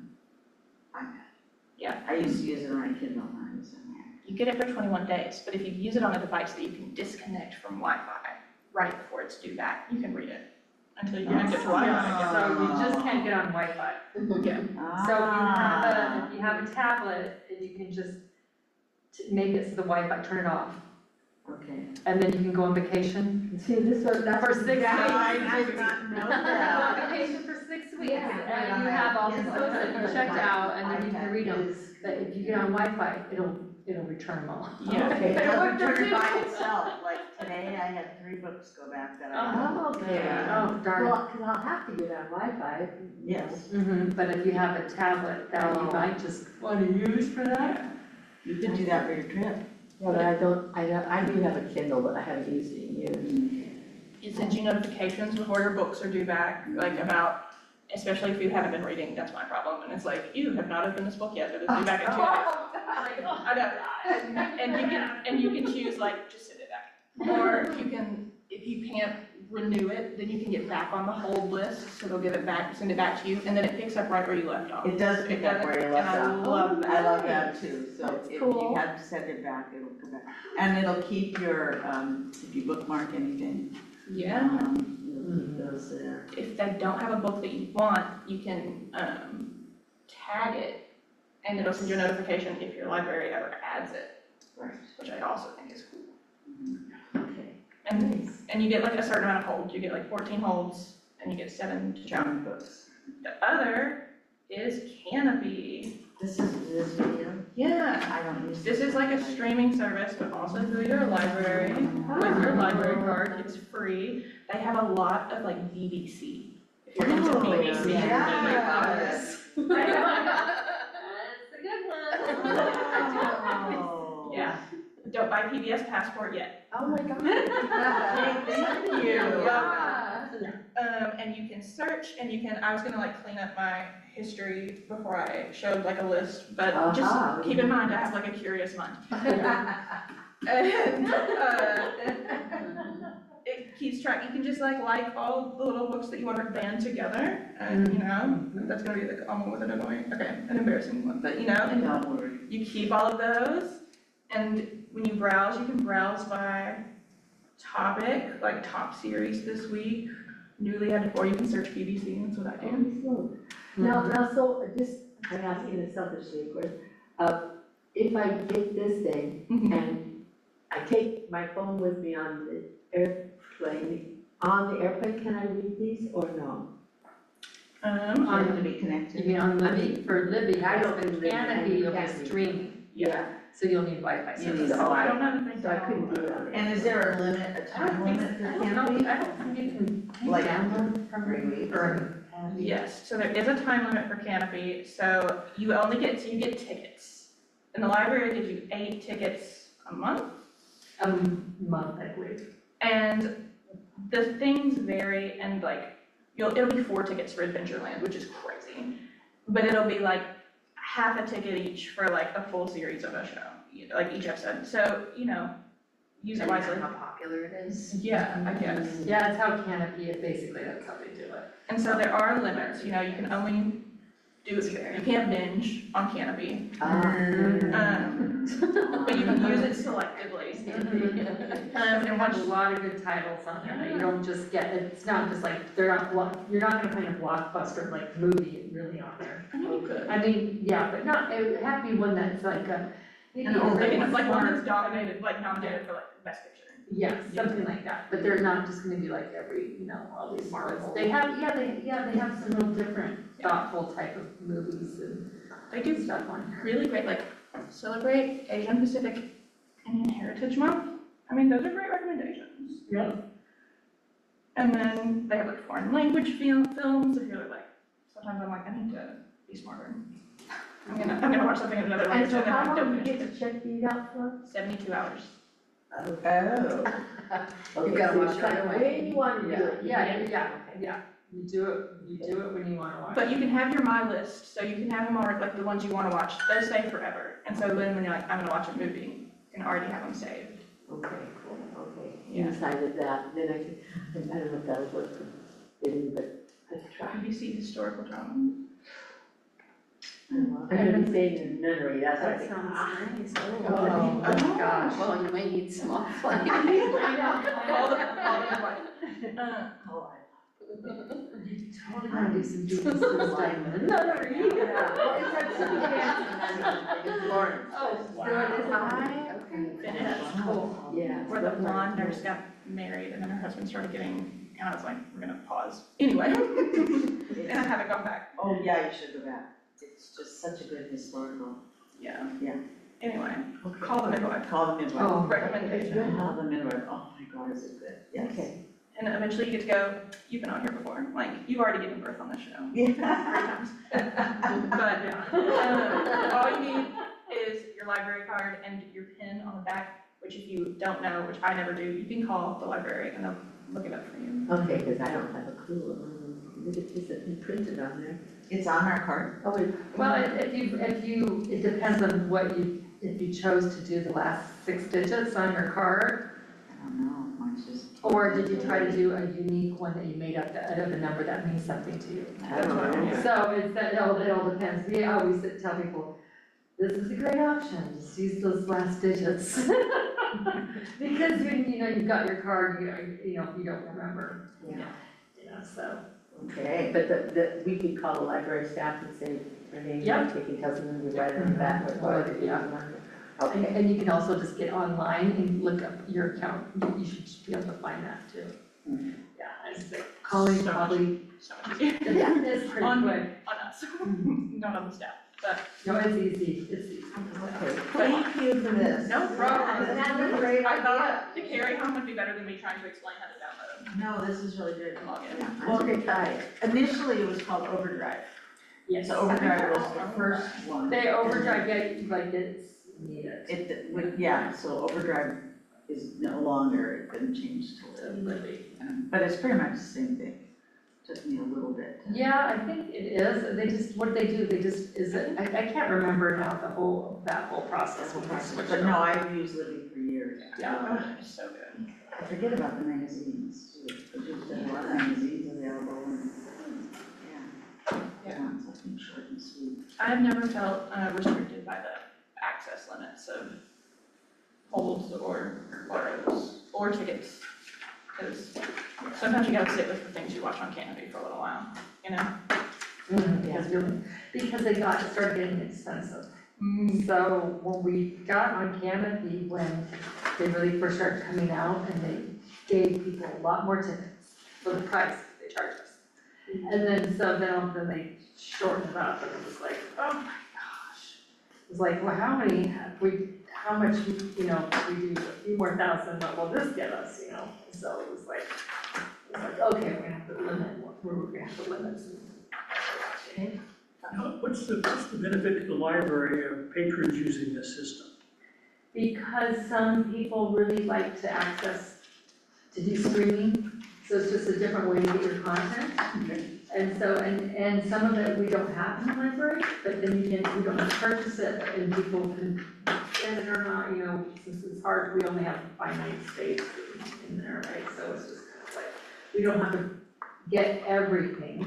iPad. Yeah. I used to use it on my Kindle when I was in there. You get it for 21 days, but if you use it on a device that you can disconnect from Wi-Fi right before it's due back, you can read it until you connect it to Wi-Fi. so you just can't get on Wi-Fi. Yeah. So if you have a tablet, and you can just make it so the Wi-Fi, turn it off, Okay. and then you can go on vacation. See, this was, that's. For 6 weeks. I did not know Go on that. vacation for 6 weeks, Yeah. and you have all these books that you checked out, and then you can read them. But if you get on Wi-Fi, it'll return them all. Yeah. Okay. It would turn it by itself, like today I had 3 books go back that I. Oh, okay. Oh, darn. Well, because I'll have to get on Wi-Fi. Yes, But if you have a tablet that you might just want to use for that. you could do that for your trip. Yeah, but I do have a Kindle, but I haven't used it in years. It sends you notifications before your books are due back, like about, especially if you haven't been reading, that's my problem. And it's like, you have not opened this book yet, but it's due back in 2 days. I know. And you can choose like, just send it back. Or you can, if you can't renew it, then you can get back on the hold list, so they'll give it back, send it back to you, and then it picks up right where you left off. It does pick up where you left And I off. love that. I love that too, so That's if cool. you have to send it back, it'll come back. And it'll keep your, if you bookmark anything. Yeah. It'll keep those there. If they don't have a book that you want, you can tag it, and it'll send you a notification if your library ever adds it, Right. which I also think is cool. Okay. And you get like a certain amount of holds, you get like 14 holds, and you get 7 to jump. Books. The other is Canopy. This is this video, Yeah. I don't use. This is like a streaming service, but also through your library, with your library card, it's free. They have a lot of like BBC, if you're into Oh, BBC. yes. That's a good one. Oh. Yeah, don't buy PBS Passport yet. Oh, my God. Thank you. And you can search, and you can, I was gonna like clean up my history before I showed like a list, but just keep in mind, I have like a curious mind. And, it keeps track, you can just like all the little books that you want to band together, and you know, that's gonna be the common with an annoying, okay, an embarrassing one, but you know, and Don't worry. you keep all of those, and when you browse, you can browse by topic, like top series this week, newly added, or you can search BBC, and that's what I do. Now, so just, I'm asking this selfishly, of course, if I get this thing and I take my phone with me on the airplane, can I read these or no? Want to be You connected. mean on Libby, for Libby, I yes, don't but do Libby, I Canopy, do you'll be Canopy. streaming, Yeah. so you'll need Wi-Fi You service. need So I don't know if they So I couldn't do download. that. And is there a limit, a time limit for Canopy? I don't think you can Like, download from 3 weeks? or. Yes, so there is a time limit for Canopy, so you get tickets. And the library gives you 8 tickets a month, A month, I believe. and the things vary, and like, it'll be 4 tickets for Adventureland, which is crazy. But it'll be like half a ticket each for like a full series of a show, like each episode, so, you know, use it wisely. How popular it is. Yeah, I guess. Yeah, it's how Canopy, basically, that's how they do it. And so there are limits, you know, you can only do it here. You can't binge on Canopy, Mm-hmm. but you can use it selectively. They And have once, a lot of good titles on there, that you don't just get, it's not just like, they're not, you're not gonna find a blockbuster like movie really on there. you could. I mean, yeah, but not, it would have to be one that's like a, maybe And a or maybe little like one that's smart. nominated for like best picture. Yeah, something like that, but they're not just gonna be like every, all these Marvels. They have, they have some real different thoughtful type of movies and They do stuff on here. really great, like celebrate Asian Pacific Indian Heritage Month. I mean, those are great recommendations. Yep. And then they have like foreign language films, if you're like, sometimes I'm like, I need to be smarter. I'm gonna watch something in another And language so and then how I long don't do you finish get to check these out for? 72 hours. Oh. Okay, gotta so watch it's it kind right of away. when you want to do it. Yeah. You do it when you wanna watch. But you can have your My List, so you can have them already, like the ones you wanna watch, those stay forever. And so then when you're like, I'm gonna watch a movie, you can already have them saved. Okay, cool, okay. Yeah. Inside of that, then I don't know if that would work for Billy, but let's try. BBC historical drama. I'm gonna be saying in memory, that's what I That think. sounds nice. Oh, Oh, gosh. Well, you might need some offline. All the, like, You totally wanna do some deep stuff. Yeah, well, it's like something fancy, in Florence. Oh, wow. finished. Cool. Yeah. Where the blonde nurse got married and then her husband started getting, and I was like, we're gonna pause. Anyway, and I haven't gone back. Oh, yeah, you should go back. It's just such a good historical. Yeah. Yeah. Anyway, call the midwife. Call the midwife. Oh. Recommendation. Call the midwife. Oh my God, is it good? Yes. Okay. And eventually you get to go, you've been on here before, like, you've already given birth on this show. Yeah. 3 times. But, all you need is your library card and your PIN on the back, which if you don't know, which I never do, you can call the library and they'll look it up for you. Okay, because I don't have a clue. Is it printed on there? It's on our card. Oh, wait. Well, it depends on if you chose to do the last 6 digits on your card, I don't know, mine's just. or did you try to do a unique one that you made up out of a number that means something to you? I don't know. So it all depends. We always tell people, this is a great option, just use those last digits. Because when, you've got your card, you don't remember, Yeah. so. Okay, but we can call the library staff and say, Renee, Yep. they can tell them to write it on the back. Yeah. Okay. And you can also just get online and look up your account, you should be able to find that too. Yeah, I just say, calling So much. probably, So much easier. yeah, it's pretty On- quick. On us, not on the staff, but No, it's easy, it's easy. Okay. Thank you for this. no problem. That's a great I idea. thought to carry home would be better than me trying to explain how to download No, this is really good. and log in. Well, Okay, try it. initially it was called Overdrive. Yes. So Overdrive was the first one. They overdrive, like it's needed. Yeah, so Overdrive is no longer, it's been changed to Live. But it's pretty much the same thing. Took me a little bit. Yeah, I think it is, what they do, I can't remember now that whole process when they switched But no, I've used Libby for years. Yeah. Oh, it's so good. I forget about the magazines too, because there's been a lot of magazines available and, yeah. Yeah. I want something short and sweet. I've never felt restricted by the access limits of holds or tickets. Because sometimes you gotta sit with the things you watch on Canopy for a little while, Because they started getting expensive. So when we got on Canopy, when they really first started coming out and they gave people a lot more tickets for the price they charged us. And then then they shortened it up and it was like, oh my gosh. It was like, well, how much, we do a few more thousand, what will this get us, So it was like, okay, we're gonna have to limit some. Okay. What's the benefit to the library of patrons using this system? Because some people really like to do streaming, so it's just a different way to get your content. And so, and some of it we don't have in the library, but then we don't have to purchase it, and people can get it or not, since it's hard, we only have finite space in there, right? So it's just kind of like, we don't have to get everything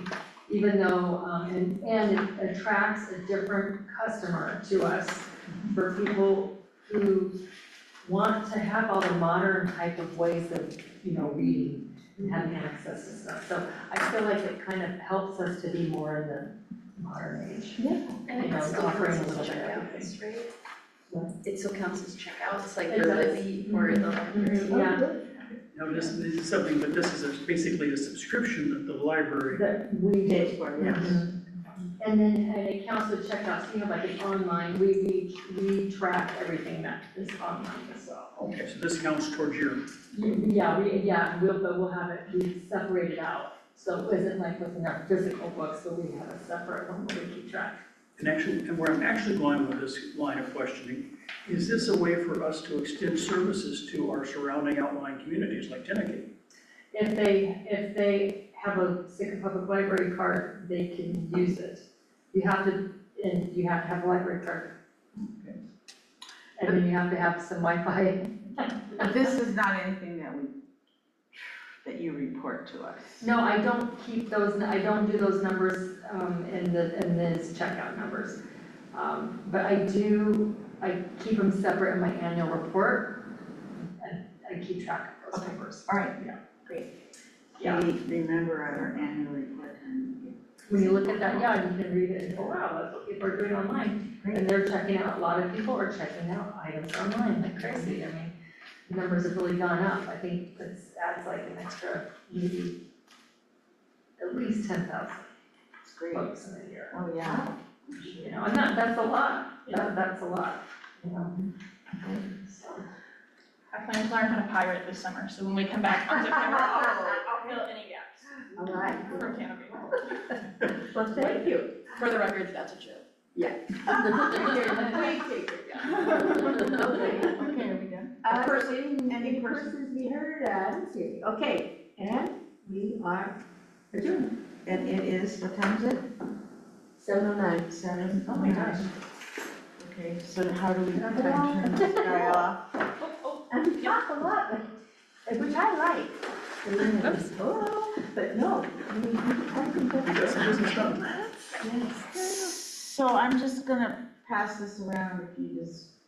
even though, and it attracts a different customer to us for people who want to have all the modern type of ways of, reading and having access to stuff. So I feel like it kind of helps us to be more in the modern age. And You know, it still offering counts a as little bit of checkouts, right? What? It still counts as checkouts, like It the does. Libby or the library. Yeah, This is something, but this is basically a subscription that the library, that we did. Pays for, yes. Mhm. And then, and it counts with checkouts, like it's online, we track everything that is online as well. okay, so this counts towards your, But we'll have it, we separate it out. So it isn't like within our physical books, but we have a separate one where we keep track. and where I'm actually going with this line of questioning, is this a way for us to extend services to our surrounding outlying communities like Tenneco? If they have a Sitka Public Library card, they can use it. You have to have a library card. And then you have to have some Wi-Fi. But this is not anything that you report to us. No, I don't keep those, I don't do those numbers, in this checkout numbers. But I keep them separate in my annual report, and I keep track of those numbers. All right. Yeah. Great. Yeah. We remember our annual report and. When you look at that, yeah, you can read it and go, wow, that's what people are doing online. And they're checking out, a lot of people are checking out items online like crazy. I mean, the numbers have really gone up. I think it adds like an extra, maybe at least 10,000 It's great. books in a year. Oh, yeah. And that's a lot, that's a lot, So, I plan to learn how to pirate this summer, so when we come back on September, I'll fill any gaps All right, from Canopy. well, thank you. For the record, that's a joke. We take it. Okay, are we done? Any persons be heard, let's see, okay, and we are adjourned. And it is, what time is it? 7:09. 7? Oh my gosh. Okay, so how do we turn this guy off? And we talk a lot, which I like. Oh, but no, I think We got some business done. yes. So I'm just gonna pass this around if you just